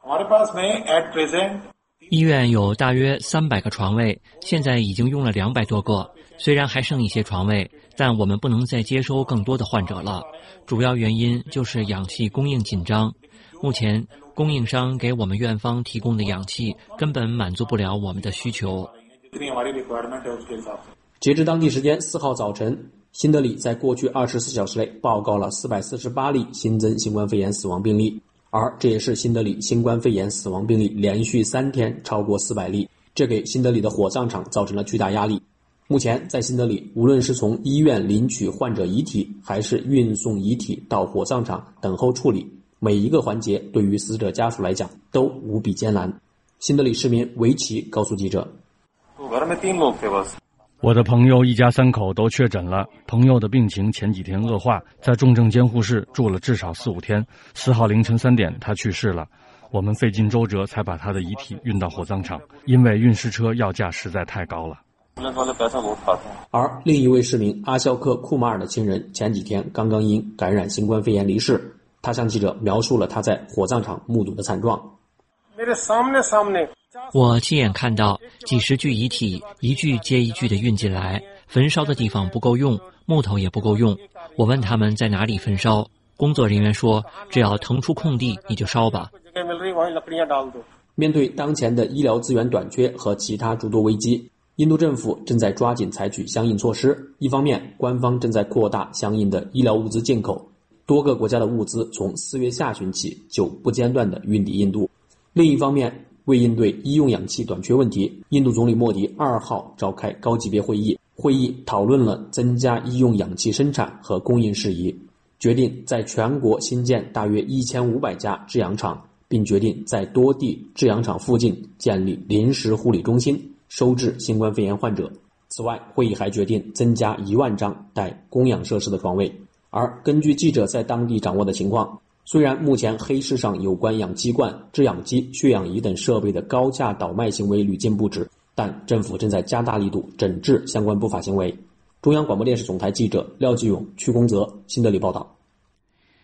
医院有大约300个床位，现在已经用了200多个，虽然还剩一些床位，但我们不能再接收更多的患者了。主要原因就是氧气供应紧张。目前供应商给我们院方提供的氧气根本满足不了我们的需求。 截至当地时间4号早晨，新德里在过去24小时内报告了448例新增新冠肺炎死亡病例，而这也是新德里新冠肺炎死亡病例连续3天超过400例，这给新德里的火葬场造成了巨大压力。目前在新德里，无论是从医院领取患者遗体，还是运送遗体到火葬场等候处理，每一个环节对于死者家属来讲都无比艰难。新德里市民维奇告诉记者， 我的朋友一家3口都确诊了，朋友的病情前几天恶化，在重症监护室住了至少4-5天。4号凌晨3点他去世了，我们费尽周折才把他的遗体运到火葬场，因为运尸车要价实在太高了。 而另一位市民阿肖克库马尔的亲人前几天刚刚因感染新冠肺炎离世，他向记者描述了他在火葬场目睹的惨状。 我亲眼看到几十具遗体一具接一具的运进来，焚烧的地方不够用，木头也不够用。我问他们在哪里焚烧，工作人员说只要腾出空地你就烧吧。 面对当前的医疗资源短缺和其他诸多危机，印度政府正在抓紧采取相应措施。一方面，官方正在扩大相应的医疗物资进口，多个国家的物资从4月下旬起就不间断地运抵印度。另一方面，为应对医用氧气短缺问题，印度总理莫迪2号召开高级别会议，会议讨论了增加医用氧气生产和供应事宜，决定在全国新建大约1500家制氧厂，并决定在多地制氧厂附近建立临时护理中心，收治新冠肺炎患者。此外，会议还决定增加1万张带供氧设施的床位。而根据记者在当地掌握的情况，虽然目前黑市上有关氧气罐、制氧机、血氧仪等设备的高价倒卖行为屡禁不止，但政府正在加大力度整治相关不法行为。中央广播电视总台记者廖继勇、屈公泽，新德里报道。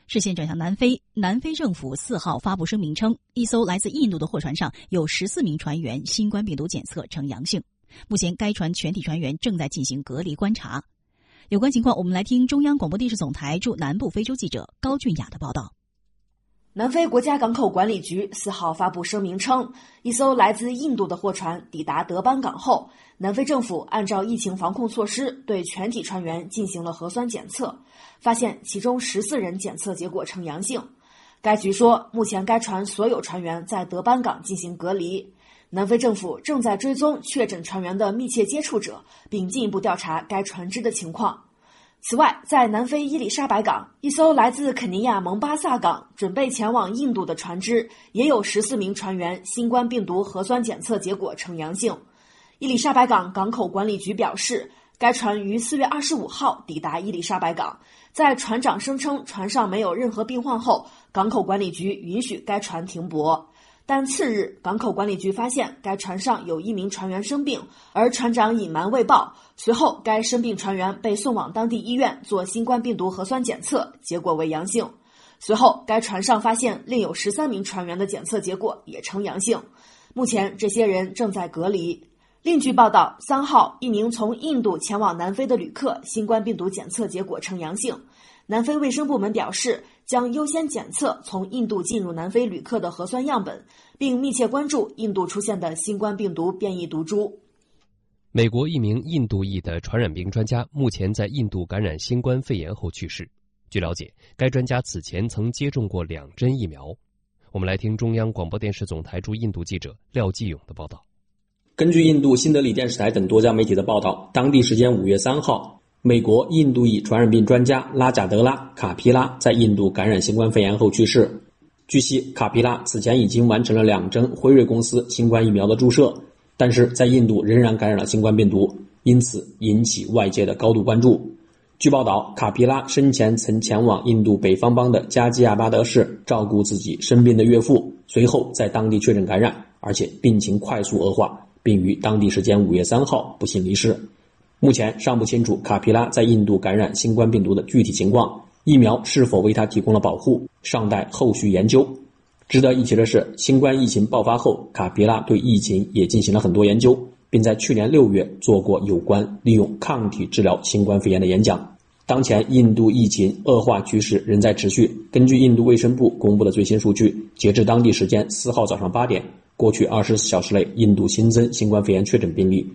视线转向南非，南非政府4号发布声明称，一艘来自印度的货船上有14名船员新冠病毒检测呈阳性，目前该船全体船员正在进行隔离观察。有关情况，我们来听中央广播电视总台驻南部非洲记者高俊雅的报道。 南非国家港口管理局4号发布声明称，一艘来自印度的货船抵达德班港后，南非政府按照疫情防控措施对全体船员进行了核酸检测，发现其中14人检测结果呈阳性。该局说，目前该船所有船员在德班港进行隔离。南非政府正在追踪确诊船员的密切接触者，并进一步调查该船只的情况。此外，在南非伊丽莎白港，一艘来自肯尼亚蒙巴萨港准备前往印度的船只也有14名船员新冠病毒核酸检测结果呈阳性。伊丽莎白港港口管理局表示，该船于4月25号抵达伊丽莎白港，在船长声称船上没有任何病患后，港口管理局允许该船停泊。但次日，港口管理局发现该船上有1名船员生病，而船长隐瞒未报。随后，该生病船员被送往当地医院做新冠病毒核酸检测，结果为阳性。随后，该船上发现另有13名船员的检测结果也呈阳性。目前，这些人正在隔离。另据报道，3号，一名从印度前往南非的旅客新冠病毒检测结果呈阳性。南非卫生部门表示，将优先检测从印度进入南非旅客的核酸样本，并密切关注印度出现的新冠病毒变异毒株。 美国一名印度裔的传染病专家目前在印度感染新冠肺炎后去世。据了解，该专家此前曾接种过2针疫苗。我们来听中央广播电视总台驻印度记者廖继勇的报道。 根据印度新德里电视台等多家媒体的报道，当地时间5月3号，美国印度裔传染病专家拉贾德拉·卡皮拉在印度感染新冠肺炎后去世。据悉，卡皮拉此前已经完成了2针辉瑞公司新冠疫苗的注射，但是在印度仍然感染了新冠病毒，因此引起外界的高度关注。据报道，卡皮拉生前曾前往印度北方邦的加基亚巴德市照顾自己生病的岳父，随后在当地确诊感染，而且病情快速恶化，并于当地时间5月3号不幸离世。目前尚不清楚卡皮拉在印度感染新冠病毒的具体情况，疫苗是否为他提供了保护，尚待后续研究。值得一提的是，新冠疫情爆发后，卡皮拉对疫情也进行了很多研究，并在去年6月做过有关利用抗体治疗新冠肺炎的演讲。当前印度疫情恶化趋势仍在持续。根据印度卫生部公布的最新数据，截至当地时间4号早上8点，过去24小时内，印度新增新冠肺炎确诊病例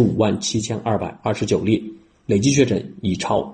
357229例，累计确诊已超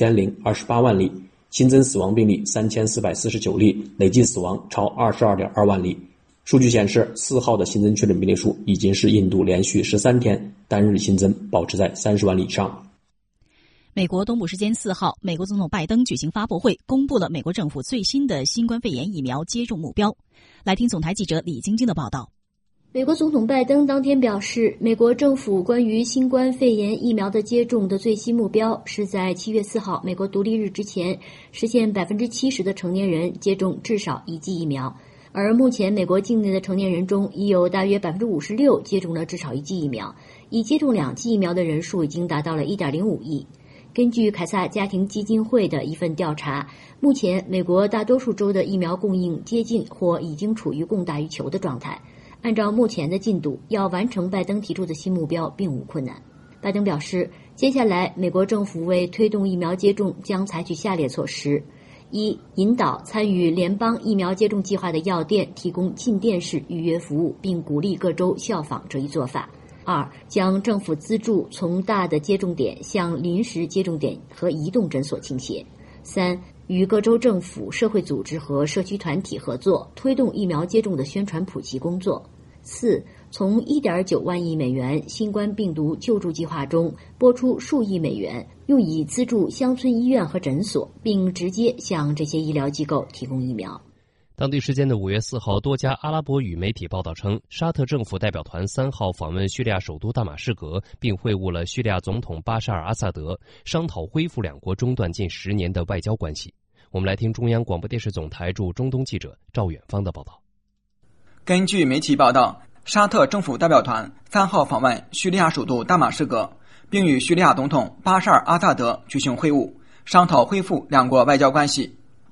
2028万例，新增死亡病例3449例，累计死亡超22.2万例。数据显示，4号的新增确诊病例数已经是印度连续13天单日新增保持在30万例以上。 美国东部时间4号，美国总统拜登举行发布会，公布了美国政府最新的新冠肺炎疫苗接种目标。来听总台记者李晶晶的报道。 美国总统拜登当天表示，美国政府关于新冠肺炎疫苗的接种的最新目标是在7月4号美国独立日之前实现 70% 的成年人接种至少1剂疫苗。而目前美国境内的成年人中已有大约 56% 接种了至少1剂疫苗，已接种2剂疫苗的人数已经达到了 1.05 亿。根据凯撒家庭基金会的一份调查，目前美国大多数州的疫苗供应接近或已经处于供大于求的状态。按照目前的进度，要完成拜登提出的新目标并无困难。拜登表示，接下来美国政府为推动疫苗接种将采取下列措施：一、引导参与联邦疫苗接种计划的药店提供进店式预约服务，并鼓励各州效仿这一做法。2、将政府资助从大的接种点向临时接种点和移动诊所倾斜。3、与各州政府、社会组织和社区团体合作，推动疫苗接种的宣传普及工作。4、从 1.9 万亿美元新冠病毒救助计划中拨出数亿美元，用以资助乡村医院和诊所，并直接向这些医疗机构提供疫苗。 当地时间的5月4号，多家阿拉伯语媒体报道称，沙特政府代表团3号访问叙利亚首都大马士革，并会晤了叙利亚总统巴沙尔·阿萨德，商讨恢复两国中断近10年的外交关系。我们来听中央广播电视总台驻中东记者赵远芳的报道。 根据媒体报道，沙特政府代表团3号访问叙利亚首都大马士革，并与叙利亚总统巴沙尔·阿萨德举行会晤，商讨恢复两国外交关系。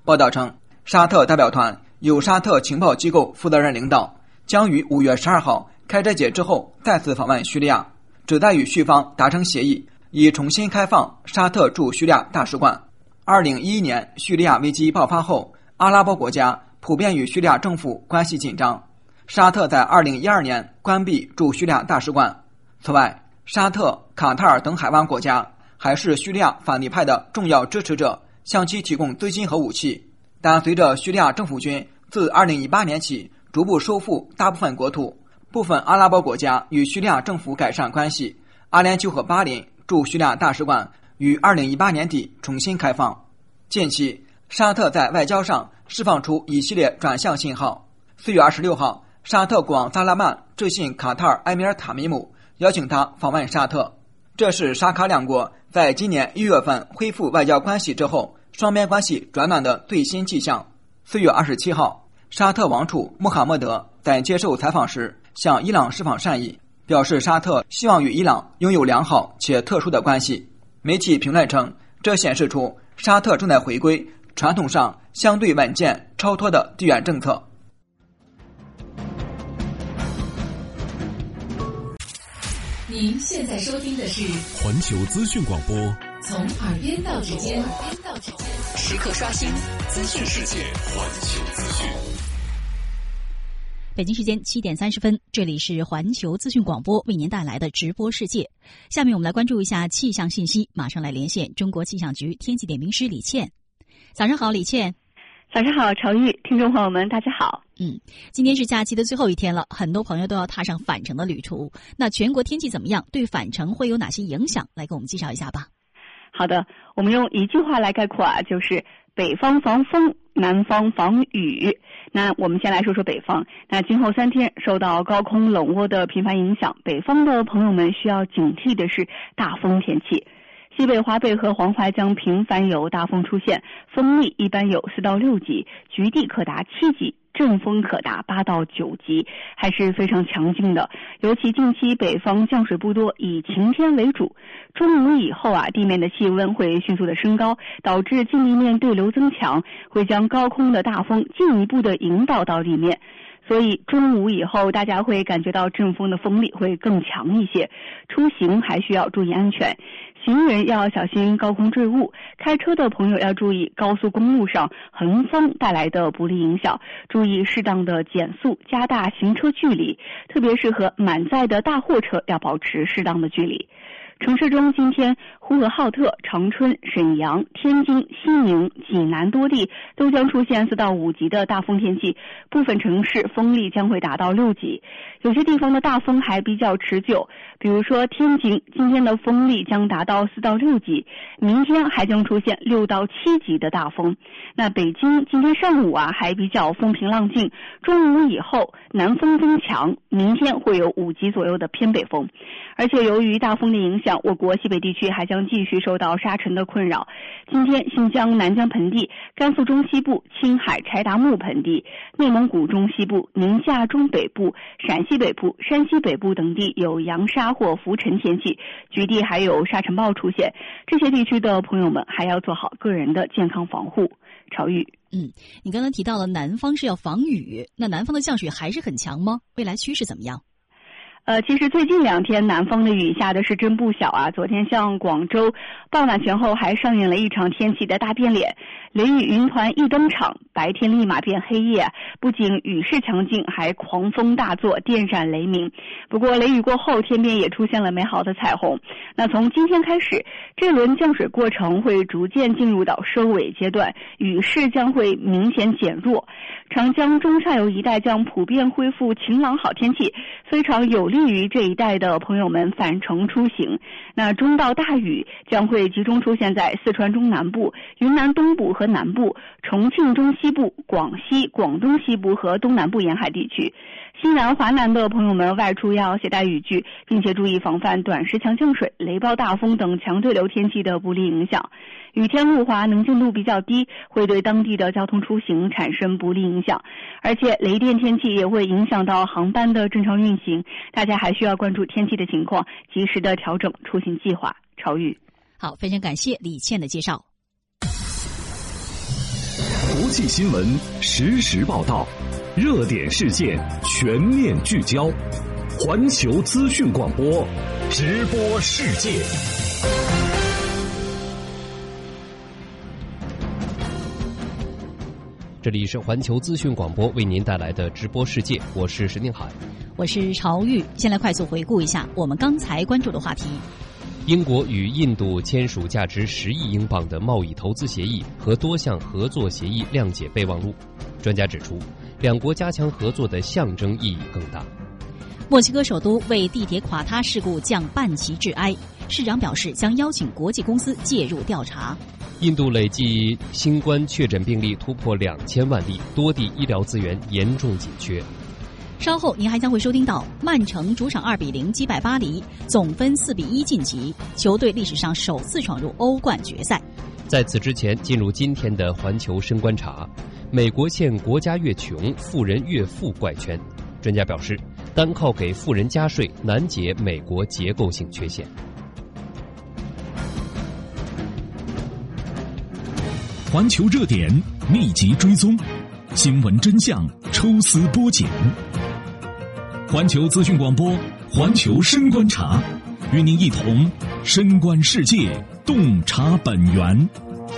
报道称，沙特代表团由沙特情报机构负责人领导，将于5月12号开斋节之后再次访问叙利亚，旨在与叙方达成协议，以重新开放沙特驻叙利亚大使馆。2011年叙利亚危机爆发后，阿拉伯国家普遍与叙利亚政府关系紧张，沙特在2012年关闭驻叙利亚大使馆。此外，沙特、卡塔尔等海湾国家还是叙利亚反对派的重要支持者，向其提供资金和武器。但随着叙利亚政府军自2018年起逐步收复大部分国土，部分阿拉伯国家与叙利亚政府改善关系，阿联酋和巴林驻叙利亚大使馆于2018年底重新开放。近期，沙特在外交上释放出一系列转向信号。4月26号，沙特国王萨拉曼致信卡塔尔埃米尔塔米姆，邀请他访问沙特。这是沙卡两国在今年1月份恢复外交关系之后，双边关系转暖的最新迹象。4月27号，沙特王储穆罕默德在接受采访时向伊朗释放善意，表示沙特希望与伊朗拥有良好且特殊的关系。媒体评论称，这显示出沙特正在回归传统上相对稳健超脱的地缘政策。 您现在收听的是环球资讯广播， 从耳边到指尖，时刻刷新资讯世界，环球资讯。 北京时间7点30分，这里是环球资讯广播为您带来的直播世界。下面我们来关注一下气象信息，马上来连线中国气象局天气点评师李倩。早上好，李倩。 早上好，朝玉，听众朋友们，大家好。 今天是假期的最后一天了，很多朋友都要踏上返程的旅途。那全国天气怎么样？对返程会有哪些影响？来给我们介绍一下吧。 好的，我们用一句话来概括就是北方防风，南方防雨。那我们先来说说北方。那今后3天受到高空冷涡的频繁影响，北方的朋友们需要警惕的是大风天气。西北、华北和黄淮将频繁有大风出现，风力一般有4到6级，局地可达7级，阵风可达8到9级，还是非常强劲的。尤其近期北方降水不多，以晴天为主。中午以后地面的气温会迅速的升高，导致近地面对流增强，会将高空的大风进一步的引导到地面。所以中午以后，大家会感觉到阵风的风力会更强一些，出行还需要注意安全。行人要小心高空坠物，开车的朋友要注意高速公路上横风带来的不利影响，注意适当的减速，加大行车距离，特别是和满载的大货车要保持适当的距离。城市中今天呼和浩特、长春、沈阳、天津、西宁、济南多地都将出现4到5级的大风天气，部分城市风力将会达到6级，有些地方的大风还比较持久，比如说天津今天的风力将达到4到6级，明天还将出现6到7级的大风。那北京今天上午还比较风平浪静，中午以后南风增强，明天会有5级左右的偏北风。而且由于大风的影响，我国西北地区还将继续受到沙尘的困扰。今天新疆南疆盆地、甘肃中西部、青海柴达木盆地、内蒙古中西部、宁夏中北部、陕西北部、山西北部等地有扬沙或浮尘天气，局地还有沙尘暴出现。这些地区的朋友们还要做好个人的健康防护。朝玉， 你刚才提到了南方是要防雨，那南方的降水还是很强吗？未来趋势怎么样？ 其实最近2天南方的雨下的是真不小昨天像广州傍晚前后还上演了一场天气的大变脸，雷雨云团一登场，白天立马变黑夜，不仅雨势强劲，还狂风大作，电闪雷鸣。不过雷雨过后，天边也出现了美好的彩虹。那从今天开始，这轮降水过程会逐渐进入到收尾阶段，雨势将会明显减弱，长江中上游一带将普遍恢复晴朗好天气，非常有利于这一带的朋友们返程出行。那中到大雨将会集中出现在四川中南部、云南东部和南部、重庆中西部、广西、广东西部和东南部沿海地区。西南、华南的朋友们外出要携带雨具，并且注意防范短时强降水、雷暴大风等强对流天气的不利影响。雨天路滑，能见度比较低，会对当地的交通出行产生不利影响，而且雷电天气也会影响到航班的正常运行。大家还需要关注天气的情况，及时的调整出行计划。朝雨， 好，非常感谢李倩的介绍。 国际新闻实时报道，热点事件全面聚焦，环球资讯广播，直播世界。 这里是环球资讯广播为您带来的直播世界，我是石宁海， 我是朝玉。先来快速回顾一下我们刚才关注的话题。 英国与印度签署价值10亿英镑的贸易投资协议和多项合作协议谅解备忘录。专家指出，两国加强合作的象征意义更大。 墨西哥首都为地铁垮塌事故降半旗致哀，市长表示将邀请国际公司介入调查。 印度累计新冠确诊病例突破2000万例，多地医疗资源严重紧缺。 稍后您还将会收听到曼城主场2-0击败巴黎，总分4-1晋级，球队历史上首次闯入欧冠决赛。 在此之前，进入今天的环球深观察，美国陷国家越穷，富人越富怪圈。专家表示，单靠给富人加税难解美国结构性缺陷。 环球热点密集追踪，新闻真相抽丝剥茧。环球资讯广播，环球深观察，与您一同深观世界，洞察本源。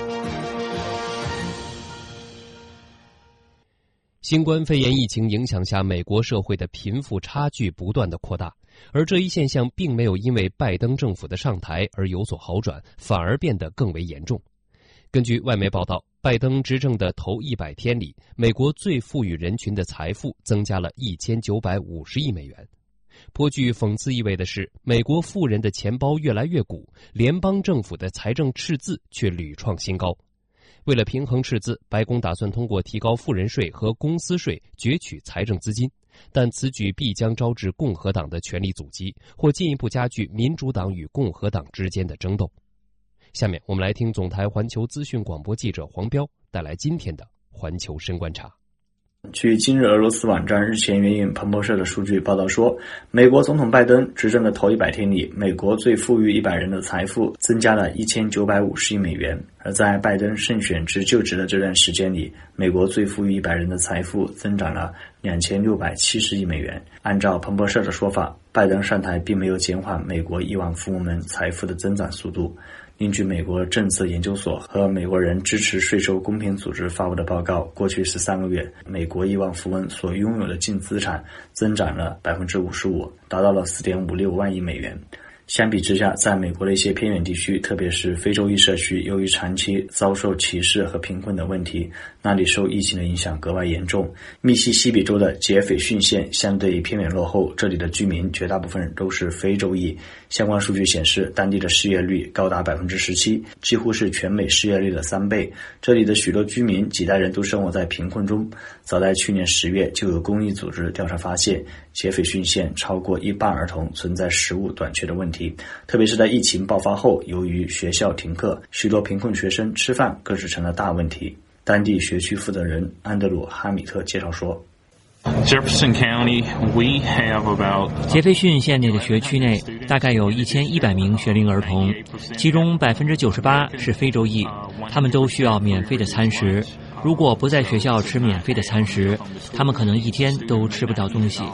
新冠肺炎疫情影响下，美国社会的贫富差距不断的扩大，而这一现象并没有因为拜登政府的上台而有所好转，反而变得更为严重。根据外媒报道，拜登执政的头100天里，美国最富裕人群的财富增加了1950亿美元。颇具讽刺意味的是，美国富人的钱包越来越鼓，联邦政府的财政赤字却屡创新高。为了平衡赤字，白宫打算通过提高富人税和公司税攫取财政资金，但此举必将招致共和党的权力阻击，或进一步加剧民主党与共和党之间的争斗。下面我们来听总台环球资讯广播记者黄彪带来今天的环球深观察。 据今日俄罗斯网站日前援引彭博社的数据报道说，美国总统拜登执政的头100天里，美国最富裕100人的财富增加了1950亿美元，而在拜登胜选至就职的这段时间里，美国最富裕100人的财富增长了2670亿美元。按照彭博社的说法，拜登上台并没有减缓美国亿万富翁们财富的增长速度。根据美国政策研究所和美国人支持税收公平组织发布的报告，过去13个月，美国亿万富翁所拥有的净资产增长了 55%， 达到了 4.56 万亿美元。相比之下，在美国的一些偏远地区，特别是非洲裔社区，由于长期遭受歧视和贫困的问题，那里受疫情的影响格外严重。密西西比州的杰斐逊县相对偏远落后，这里的居民绝大部分都是非洲裔。相关数据显示，当地的失业率高达 17%， 几乎是全美失业率的3倍。这里的许多居民几代人都生活在贫困中。早在去年10月，就有公益组织调查发现，杰斐逊县超过1半儿童存在食物短缺的问题。特别是在疫情爆发后，由于学校停课，许多贫困学生吃饭更是成了大问题。当地学区负责人安德鲁·哈米特介绍说， 杰斐逊县内的学区内大概有1100名学龄儿童，其中 98% 是非洲裔，他们都需要免费的餐食。如果不在学校吃免费的餐食，他们可能一天都吃不到东西。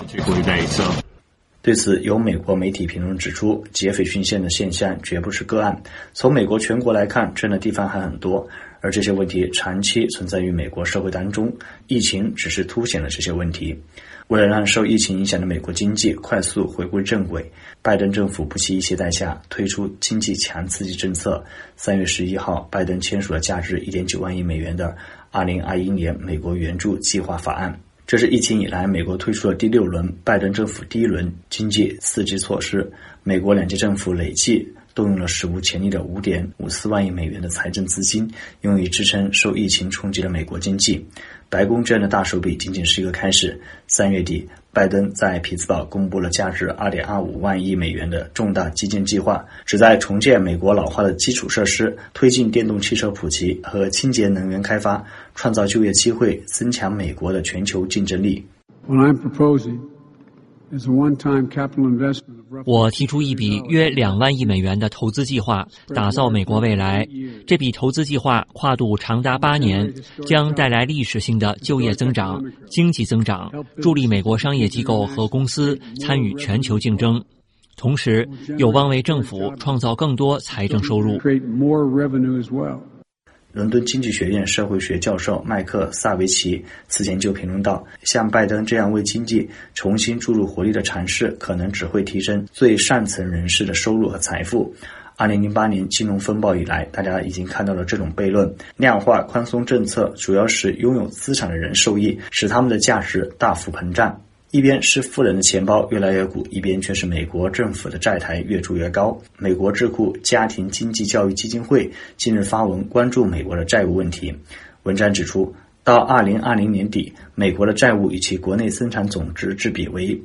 对此，有美国媒体评论指出，杰斐逊县的现象绝不是个案。从美国全国来看，这样的地方还很多，而这些问题长期存在于美国社会当中，疫情只是凸显了这些问题。为了让受疫情影响的美国经济快速回归正轨，拜登政府不惜一切代价推出经济强刺激政策。3月11号，拜登签署了价值 1.9 万亿美元的2021年美国援助计划法案。这是疫情以来美国推出的第6轮拜登政府第1轮经济刺激措施。美国2届政府累计动用了史无前例的 5.54 万亿美元的财政资金，用以支撑受疫情冲击的美国经济。白宫这样的大手笔仅仅是一个开始。3月底，拜登在匹兹堡公布了价值 2.25 万亿美元的重大基建计划，旨在重建美国老化的基础设施，推进电动汽车普及和清洁能源开发，创造就业机会，增强美国的全球竞争力。 我提出一笔约2万亿美元的投资计划，打造美国未来。这笔投资计划跨度长达8年，将带来历史性的就业增长、经济增长，助力美国商业机构和公司参与全球竞争，同时有望为政府创造更多财政收入。 伦敦经济学院社会学教授麦克萨维奇此前就评论道，像拜登这样为经济重新注入活力的尝试，可能只会提升最上层人士的收入和财富。2008年金融风暴以来，大家已经看到了这种悖论，量化宽松政策主要使拥有资产的人受益，使他们的价值大幅膨胀。一边是富人的钱包越来越鼓，一边却是美国政府的债台越筑越高。美国智库家庭经济教育基金会近日发文关注美国的债务问题。文章指出，到2020年底，美国的债务与其国内生产总值之比为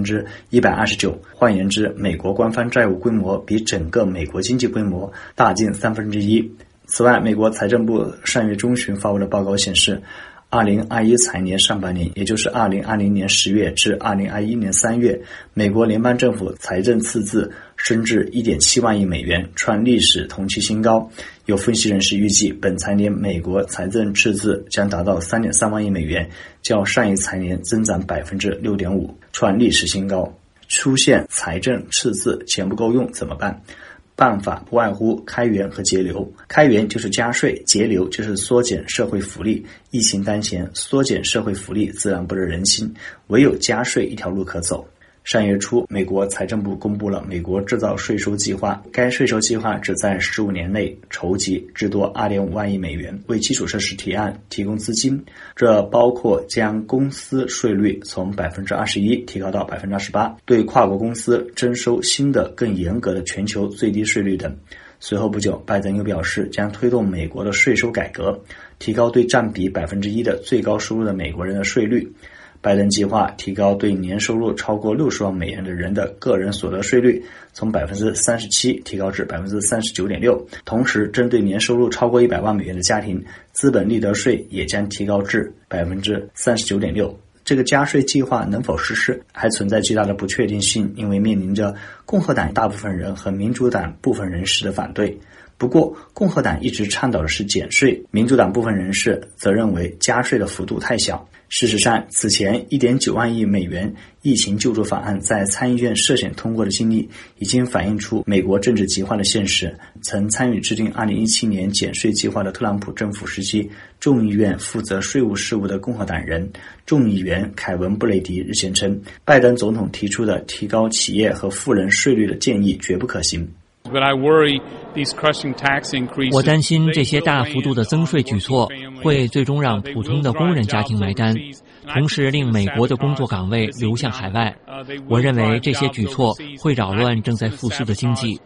129%， 换言之，美国官方债务规模比整个美国经济规模大近1/3。此外，美国财政部上月中旬发布的报告显示，2021财年上半年，也就是2020年10月至2021年3月，美国联邦政府财政赤字升至 1.7 万亿美元，创历史同期新高。有分析人士预计，本财年美国财政赤字将达到 3.3 万亿美元，较上一财年增长 6.5%， 创历史新高。出现财政赤字，钱不够用怎么办？办法不外乎开源和节流。开源就是加税，节流就是缩减社会福利。疫情当前，缩减社会福利自然不得人心，唯有加税一条路可走。上月初，美国财政部公布了美国制造税收计划，该税收计划旨在15年内筹集至多 2.5 万亿美元，为基础设施提案提供资金。这包括将公司税率从 21% 提高到 28%， 对跨国公司征收新的更严格的全球最低税率等。随后不久，拜登又表示将推动美国的税收改革，提高对占比 1% 的最高收入的美国人的税率。拜登计划提高对年收入超过60万美元的人的个人所得税率，从 37% 提高至 39.6%， 同时针对年收入超过100万美元的家庭，资本利得税也将提高至 39.6%。这个加税计划能否实施，还存在巨大的不确定性，因为面临着共和党大部分人和民主党部分人士的反对。不过，共和党一直倡导的是减税，民主党部分人士则认为加税的幅度太小。事实上，此前 1.9 万亿美元疫情救助法案在参议院涉险通过的经历，已经反映出美国政治极化的现实。曾参与制定2017年减税计划的特朗普政府时期，众议院负责税务事务的共和党人众议员凯文·布雷迪日前称，拜登总统提出的提高企业和富人税率的建议绝不可行。 我担心这些大幅度的增税举措会最终让普通的工人家庭买单，同时令美国的工作岗位流向海外。我认为这些举措会扰乱正在复苏的经济。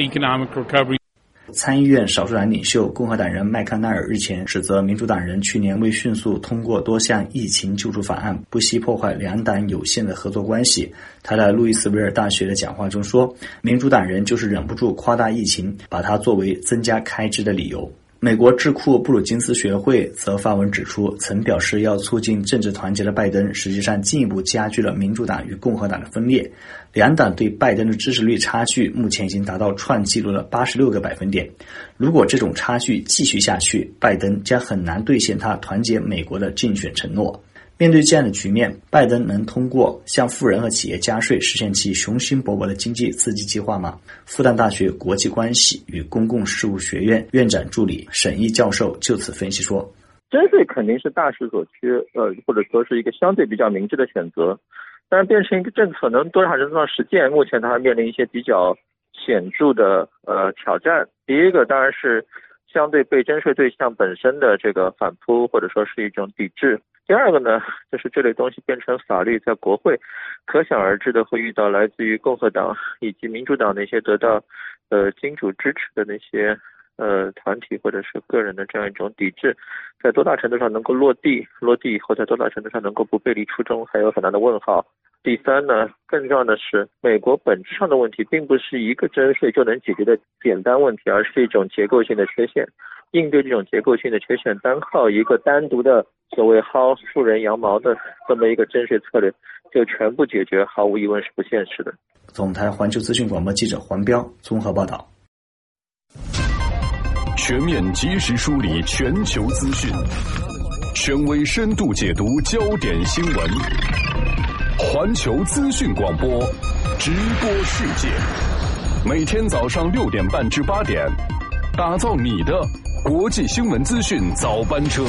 参议院少数党领袖共和党人麦康奈尔日前指责民主党人去年为迅速通过多项疫情救助法案，不惜破坏两党有限的合作关系。他在路易斯维尔大学的讲话中说，民主党人就是忍不住夸大疫情，把它作为增加开支的理由。美国智库布鲁金斯学会则发文指出，曾表示要促进政治团结的拜登，实际上进一步加剧了民主党与共和党的分裂。两党对拜登的支持率差距目前已经达到创纪录的86个百分点。如果这种差距继续下去，拜登将很难兑现他团结美国的竞选承诺。面对这样的局面，拜登能通过向富人和企业加税实现其雄心勃勃的经济刺激计划吗？复旦大学国际关系与公共事务学院院长助理沈毅教授就此分析说， 征税肯定是大势所趋，或者说是一个相对比较明智的选择，但是变成一个政策能多少能做到实践，目前它还面临一些比较显著的挑战。第一个当然是相对被征税对象本身的这个反扑，或者说是一种抵制。第二个呢，就是这类东西变成法律，在国会可想而知的会遇到来自于共和党以及民主党那些得到金主支持的那些团体或者是个人的这样一种抵制，在多大程度上能够落地以后在多大程度上能够不背离初衷，还有很大的问号。第三呢，更重要的是美国本质上的问题并不是一个征税就能解决的简单问题，而是一种结构性的缺陷。应对这种结构性的缺陷，单靠一个单独的所谓薅富人羊毛的这么一个征税策略就全部解决，毫无疑问是不现实的。 总台环球资讯广播记者黄彪综合报道。 全面及时梳理全球资讯，权威深度解读焦点新闻。环球资讯广播，直播世界，每天早上6点半至8点，打造你的国际新闻资讯早班车。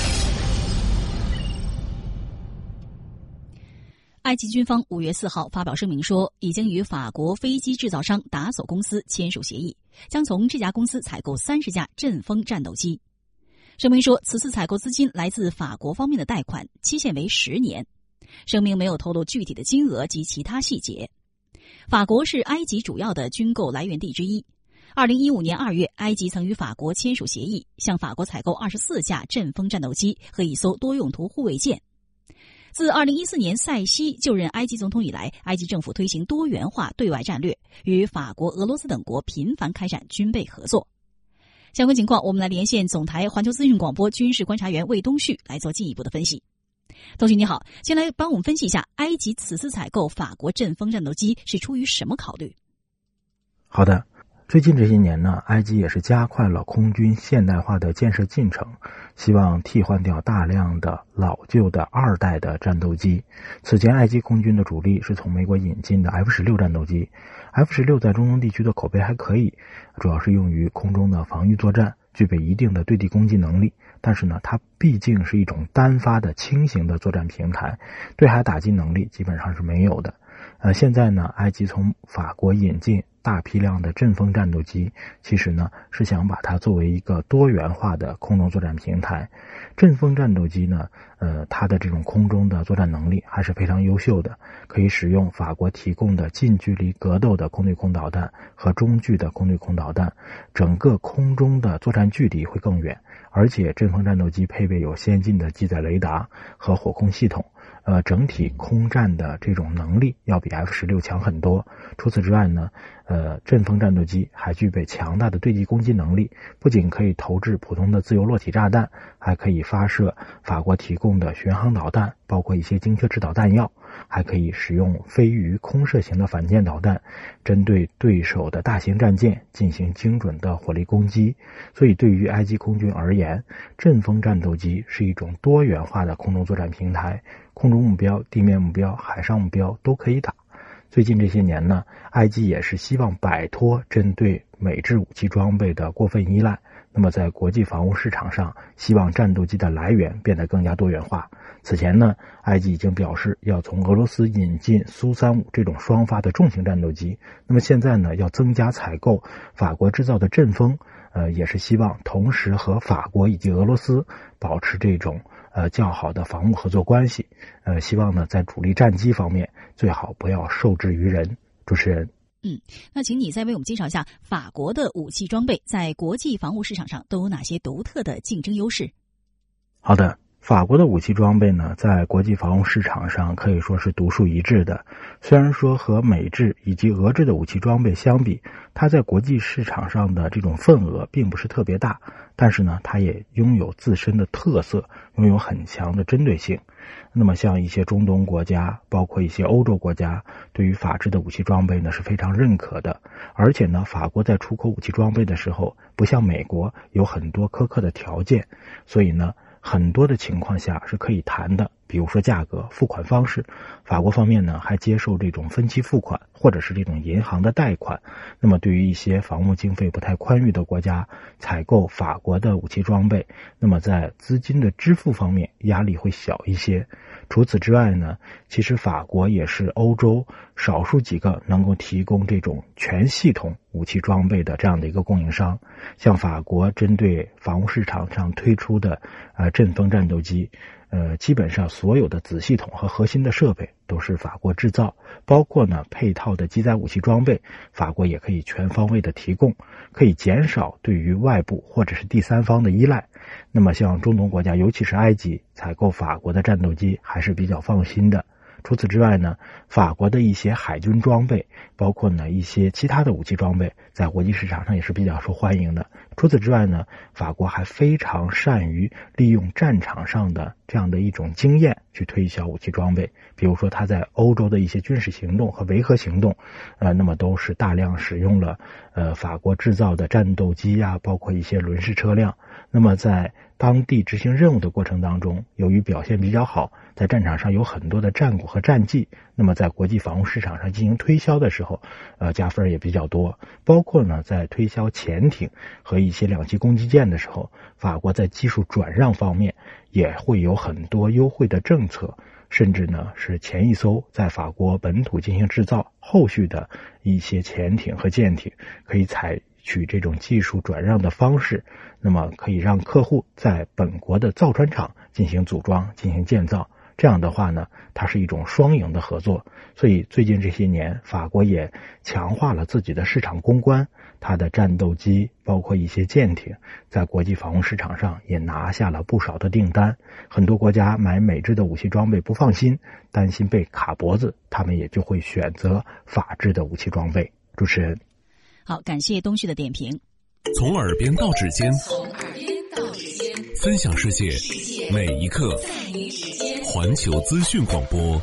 埃及军方5月4号发表声明说，已经与法国飞机制造商达索公司签署协议，将从这家公司采购30架阵风战斗机。声明说，此次采购资金来自法国方面的贷款，期限为10年。声明没有透露具体的金额及其他细节。法国是埃及主要的军购来源地之一。2015年2月，埃及曾与法国签署协议，向法国采购24架阵风战斗机和一艘多用途护卫舰。自2014年塞西就任埃及总统以来，埃及政府推行多元化对外战略，与法国、俄罗斯等国频繁开展军备合作。相关情况，我们来连线总台环球资讯广播军事观察员魏东旭来做进一步的分析。东旭你好，先来帮我们分析一下，埃及此次采购法国阵风战斗机是出于什么考虑？ 好的，最近这些年呢，埃及也是加快了空军现代化的建设进程，希望替换掉大量的老旧的2代的战斗机。此前埃及空军的主力是从美国引进的 F-16 战斗机。F-16 在中东地区的口碑还可以，主要是用于空中的防御作战，具备一定的对地攻击能力。但是呢，它毕竟是一种单发的轻型的作战平台，对海打击能力基本上是没有的。现在呢，埃及从法国引进大批量的阵风战斗机，其实呢是想把它作为一个多元化的空中作战平台。阵风战斗机呢，它的这种空中的作战能力还是非常优秀的，可以使用法国提供的近距离格斗的空对空导弹和中距的空对空导弹，整个空中的作战距离会更远，而且阵风战斗机配备有先进的机载雷达和火控系统。整体空战的这种能力要比 F-16 强很多。除此之外呢，阵风战斗机还具备强大的对地攻击能力，不仅可以投掷普通的自由落体炸弹，还可以发射法国提供的巡航导弹，包括一些精确制导弹药，还可以使用飞鱼空射型的反舰导弹，针对对手的大型战舰进行精准的火力攻击。所以对于埃及空军而言，阵风战斗机是一种多元化的空中作战平台，空中目标、地面目标、海上目标都可以打。最近这些年呢，埃及也是希望摆脱针对美制武器装备的过分依赖，那么在国际防务市场上，希望战斗机的来源变得更加多元化。此前呢，埃及已经表示要从俄罗斯引进苏35这种双发的重型战斗机，那么现在呢，要增加采购法国制造的阵风，也是希望同时和法国以及俄罗斯保持这种较好的防务合作关系。希望呢在主力战机方面最好不要受制于人。主持人。 那请你再为我们介绍一下法国的武器装备在国际防务市场上都有哪些独特的竞争优势？ 好的，法国的武器装备呢，在国际防务市场上可以说是独树一帜的。虽然说和美制以及俄制的武器装备相比，它在国际市场上的这种份额并不是特别大，但是呢，它也拥有自身的特色，拥有很强的针对性。那么像一些中东国家，包括一些欧洲国家，对于法制的武器装备呢是非常认可的。而且呢，法国在出口武器装备的时候，不像美国有很多苛刻的条件，所以呢，很多的情况下是可以谈的，比如说价格、付款方式，法国方面呢还接受这种分期付款或者是这种银行的贷款。那么对于一些防务经费不太宽裕的国家，采购法国的武器装备，那么在资金的支付方面压力会小一些。除此之外呢，其实法国也是欧洲少数几个能够提供这种全系统武器装备的这样的一个供应商。像法国针对防务市场上推出的阵风战斗机，基本上所有的子系统和核心的设备都是法国制造，包括呢配套的机载武器装备，法国也可以全方位的提供，可以减少对于外部或者是第三方的依赖。那么像中东国家，尤其是埃及，采购法国的战斗机还是比较放心的。除此之外呢，法国的一些海军装备，包括呢一些其他的武器装备，在国际市场上也是比较受欢迎的。 除此之外呢，法国还非常善于利用战场上的这样的一种经验去推销武器装备。比如说他在欧洲的一些军事行动和维和行动，那么都是大量使用了法国制造的战斗机啊，包括一些轮式车辆。那么在当地执行任务的过程当中，由于表现比较好，在战场上有很多的战果和战绩，那么在国际防务市场上进行推销的时候，加分也比较多。包括呢，在推销潜艇和一些两栖攻击舰的时候，法国在技术转让方面也会有很多优惠的政策，甚至呢是前一艘在法国本土进行制造，后续的一些潜艇和舰艇可以采取这种技术转让的方式，那么可以让客户在本国的造船厂进行组装、进行建造。这样的话呢，它是一种双赢的合作。所以最近这些年，法国也强化了自己的市场公关，它的战斗机包括一些舰艇在国际防务市场上也拿下了不少的订单。很多国家买美制的武器装备不放心，担心被卡脖子，他们也就会选择法制的武器装备。主持人， 好，感谢东旭的点评。 从耳边到指尖，分享世界每一刻。环球资讯广播。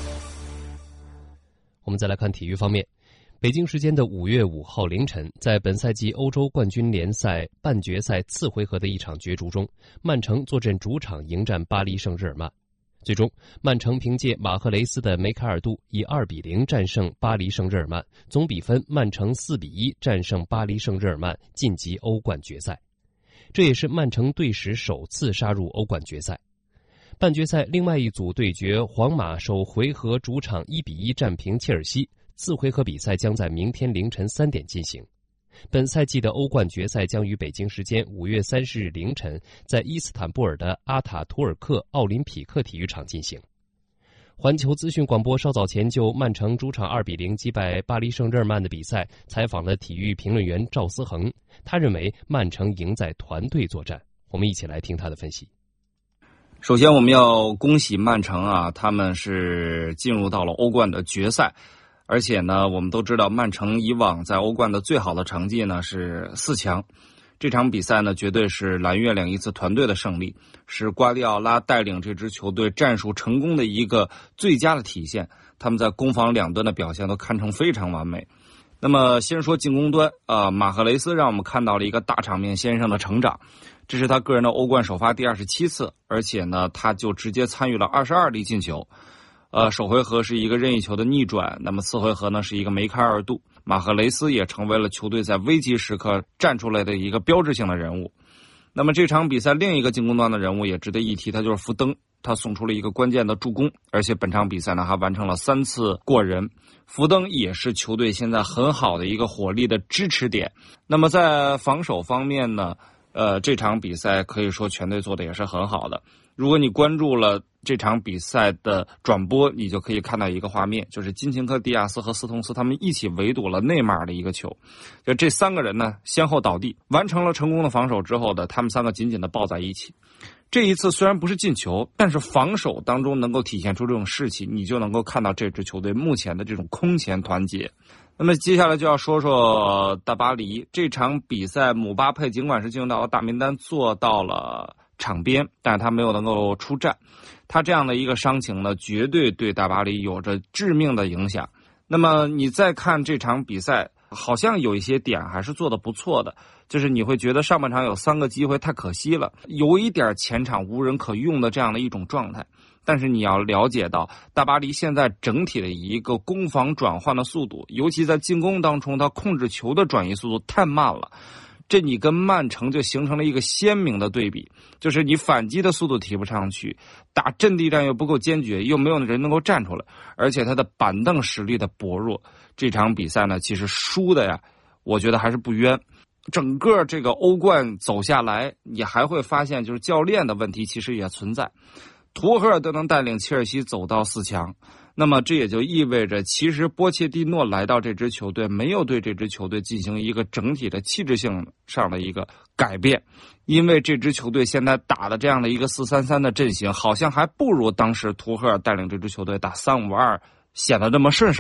我们再来看体育方面，北京时间的5月5号凌晨，在本赛季欧洲冠军联赛半决赛次回合的一场角逐中，曼城坐镇主场迎战巴黎圣日耳曼。最终，曼城凭借马赫雷斯的梅开二度，以2-0战胜巴黎圣日耳曼，总比分曼城4-1战胜巴黎圣日耳曼，晋级欧冠决赛。这也是曼城队史首次杀入欧冠决赛。半决赛另外一组对决，皇马首回合主场1-1战平切尔西，次回合比赛将在明天凌晨3点进行。本赛季的欧冠决赛将于北京时间5月30日凌晨在伊斯坦布尔的阿塔图尔克奥林匹克体育场进行。环球资讯广播稍早前就曼城主场2-0击败巴黎圣日耳曼的比赛采访了体育评论员赵思恒，他认为曼城赢在团队作战。我们一起来听他的分析。 首先我们要恭喜曼城啊，他们是进入到了欧冠的决赛，而且呢我们都知道曼城以往在欧冠的最好的成绩呢是4强。这场比赛呢绝对是蓝月亮一次团队的胜利，是瓜迪奥拉带领这支球队战术成功的一个最佳的体现，他们在攻防两端的表现都堪称非常完美。那么先说进攻端马赫雷斯让我们看到了一个大场面先生的成长，这是他个人的欧冠首发第27次，而且呢他就直接参与了22粒进球。首回合是一个任意球的逆转，那么次回合呢是一个梅开二度。马赫雷斯也成为了球队在危急时刻站出来的一个标志性的人物。那么这场比赛另一个进攻端的人物也值得一提，他就是福登，他送出了一个关键的助攻，而且本场比赛呢还完成了3次过人。福登也是球队现在很好的一个火力的支持点。那么在防守方面呢，这场比赛可以说全队做的也是很好的。如果你关注了这场比赛的转播，你就可以看到一个画面，就是金琴科、迪亚斯和斯通斯他们一起围堵了内马尔的一个球，就这3个人呢先后倒地，完成了成功的防守之后的他们3个紧紧的抱在一起。这一次虽然不是进球，但是防守当中能够体现出这种士气，你就能够看到这支球队目前的这种空前团结。那么接下来就要说说大巴黎这场比赛，姆巴佩尽管是进入到了大名单，做到了场边，但是他没有能够出战。他这样的一个伤情呢，绝对对大巴黎有着致命的影响。那么你再看这场比赛，好像有一些点还是做得不错的，就是你会觉得上半场有3个机会太可惜了，有一点前场无人可用的这样的一种状态。但是你要了解到大巴黎现在整体的一个攻防转换的速度，尤其在进攻当中他控制球的转移速度太慢了，这你跟曼城就形成了一个鲜明的对比，就是你反击的速度提不上去，打阵地战又不够坚决，又没有人能够站出来，而且他的板凳实力的薄弱。这场比赛呢其实输的呀，我觉得还是不冤。整个这个欧冠走下来，你还会发现就是教练的问题其实也存在。图赫尔都能带领切尔西走到4强，那么这也就意味着其实波切蒂诺来到这支球队没有对这支球队进行一个整体的气质性上的一个改变，因为这支球队现在打的这样的一个4-3-3的阵型好像还不如当时图赫尔带领这支球队打3-5-2显得这么顺手。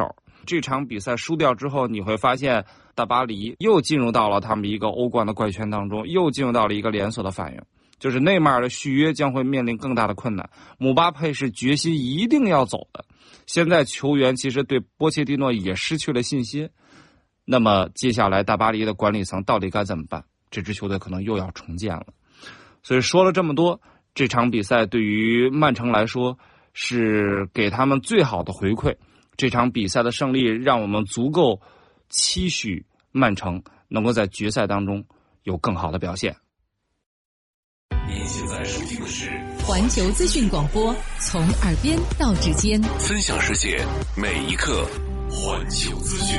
这场比赛输掉之后，你会发现大巴黎又进入到了他们一个欧冠的怪圈当中，又进入到了一个连锁的反应，就是内马尔的续约将会面临更大的困难，姆巴佩是决心一定要走的。现在球员其实对波切蒂诺也失去了信心，那么接下来大巴黎的管理层到底该怎么办？这支球队可能又要重建了。所以说了这么多，这场比赛对于曼城来说是给他们最好的回馈。这场比赛的胜利让我们足够期许曼城能够在决赛当中有更好的表现。 您现在收听的是环球资讯广播，从耳边到指尖， 分享世界每一刻，环球资讯。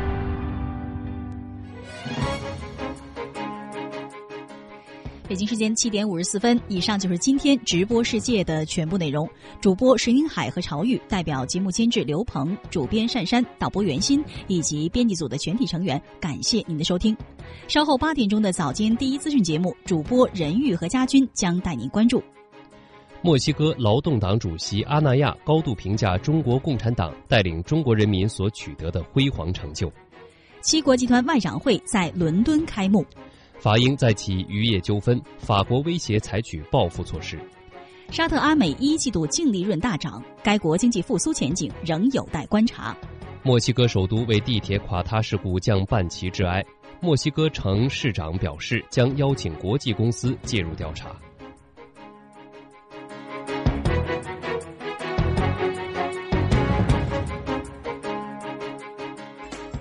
北京时间7点54分，以上就是今天直播世界的全部内容。主播石云海和曹玉，代表节目监制刘鹏、主编单珊、导播袁鑫以及编辑组的全体成员，感谢您的收听。稍后8点钟的早间第一资讯节目，主播任玉和家军将带您关注。 墨西哥劳动党主席阿纳亚高度评价中国共产党带领中国人民所取得的辉煌成就。 七国集团外长会在伦敦开幕。 法英再起渔业纠纷，法国威胁采取报复措施。 沙特阿美1季度净利润大涨，该国经济复苏前景仍有待观察。 墨西哥首都为地铁垮塌事故降半旗致哀，墨西哥城市长表示将邀请国际公司介入调查。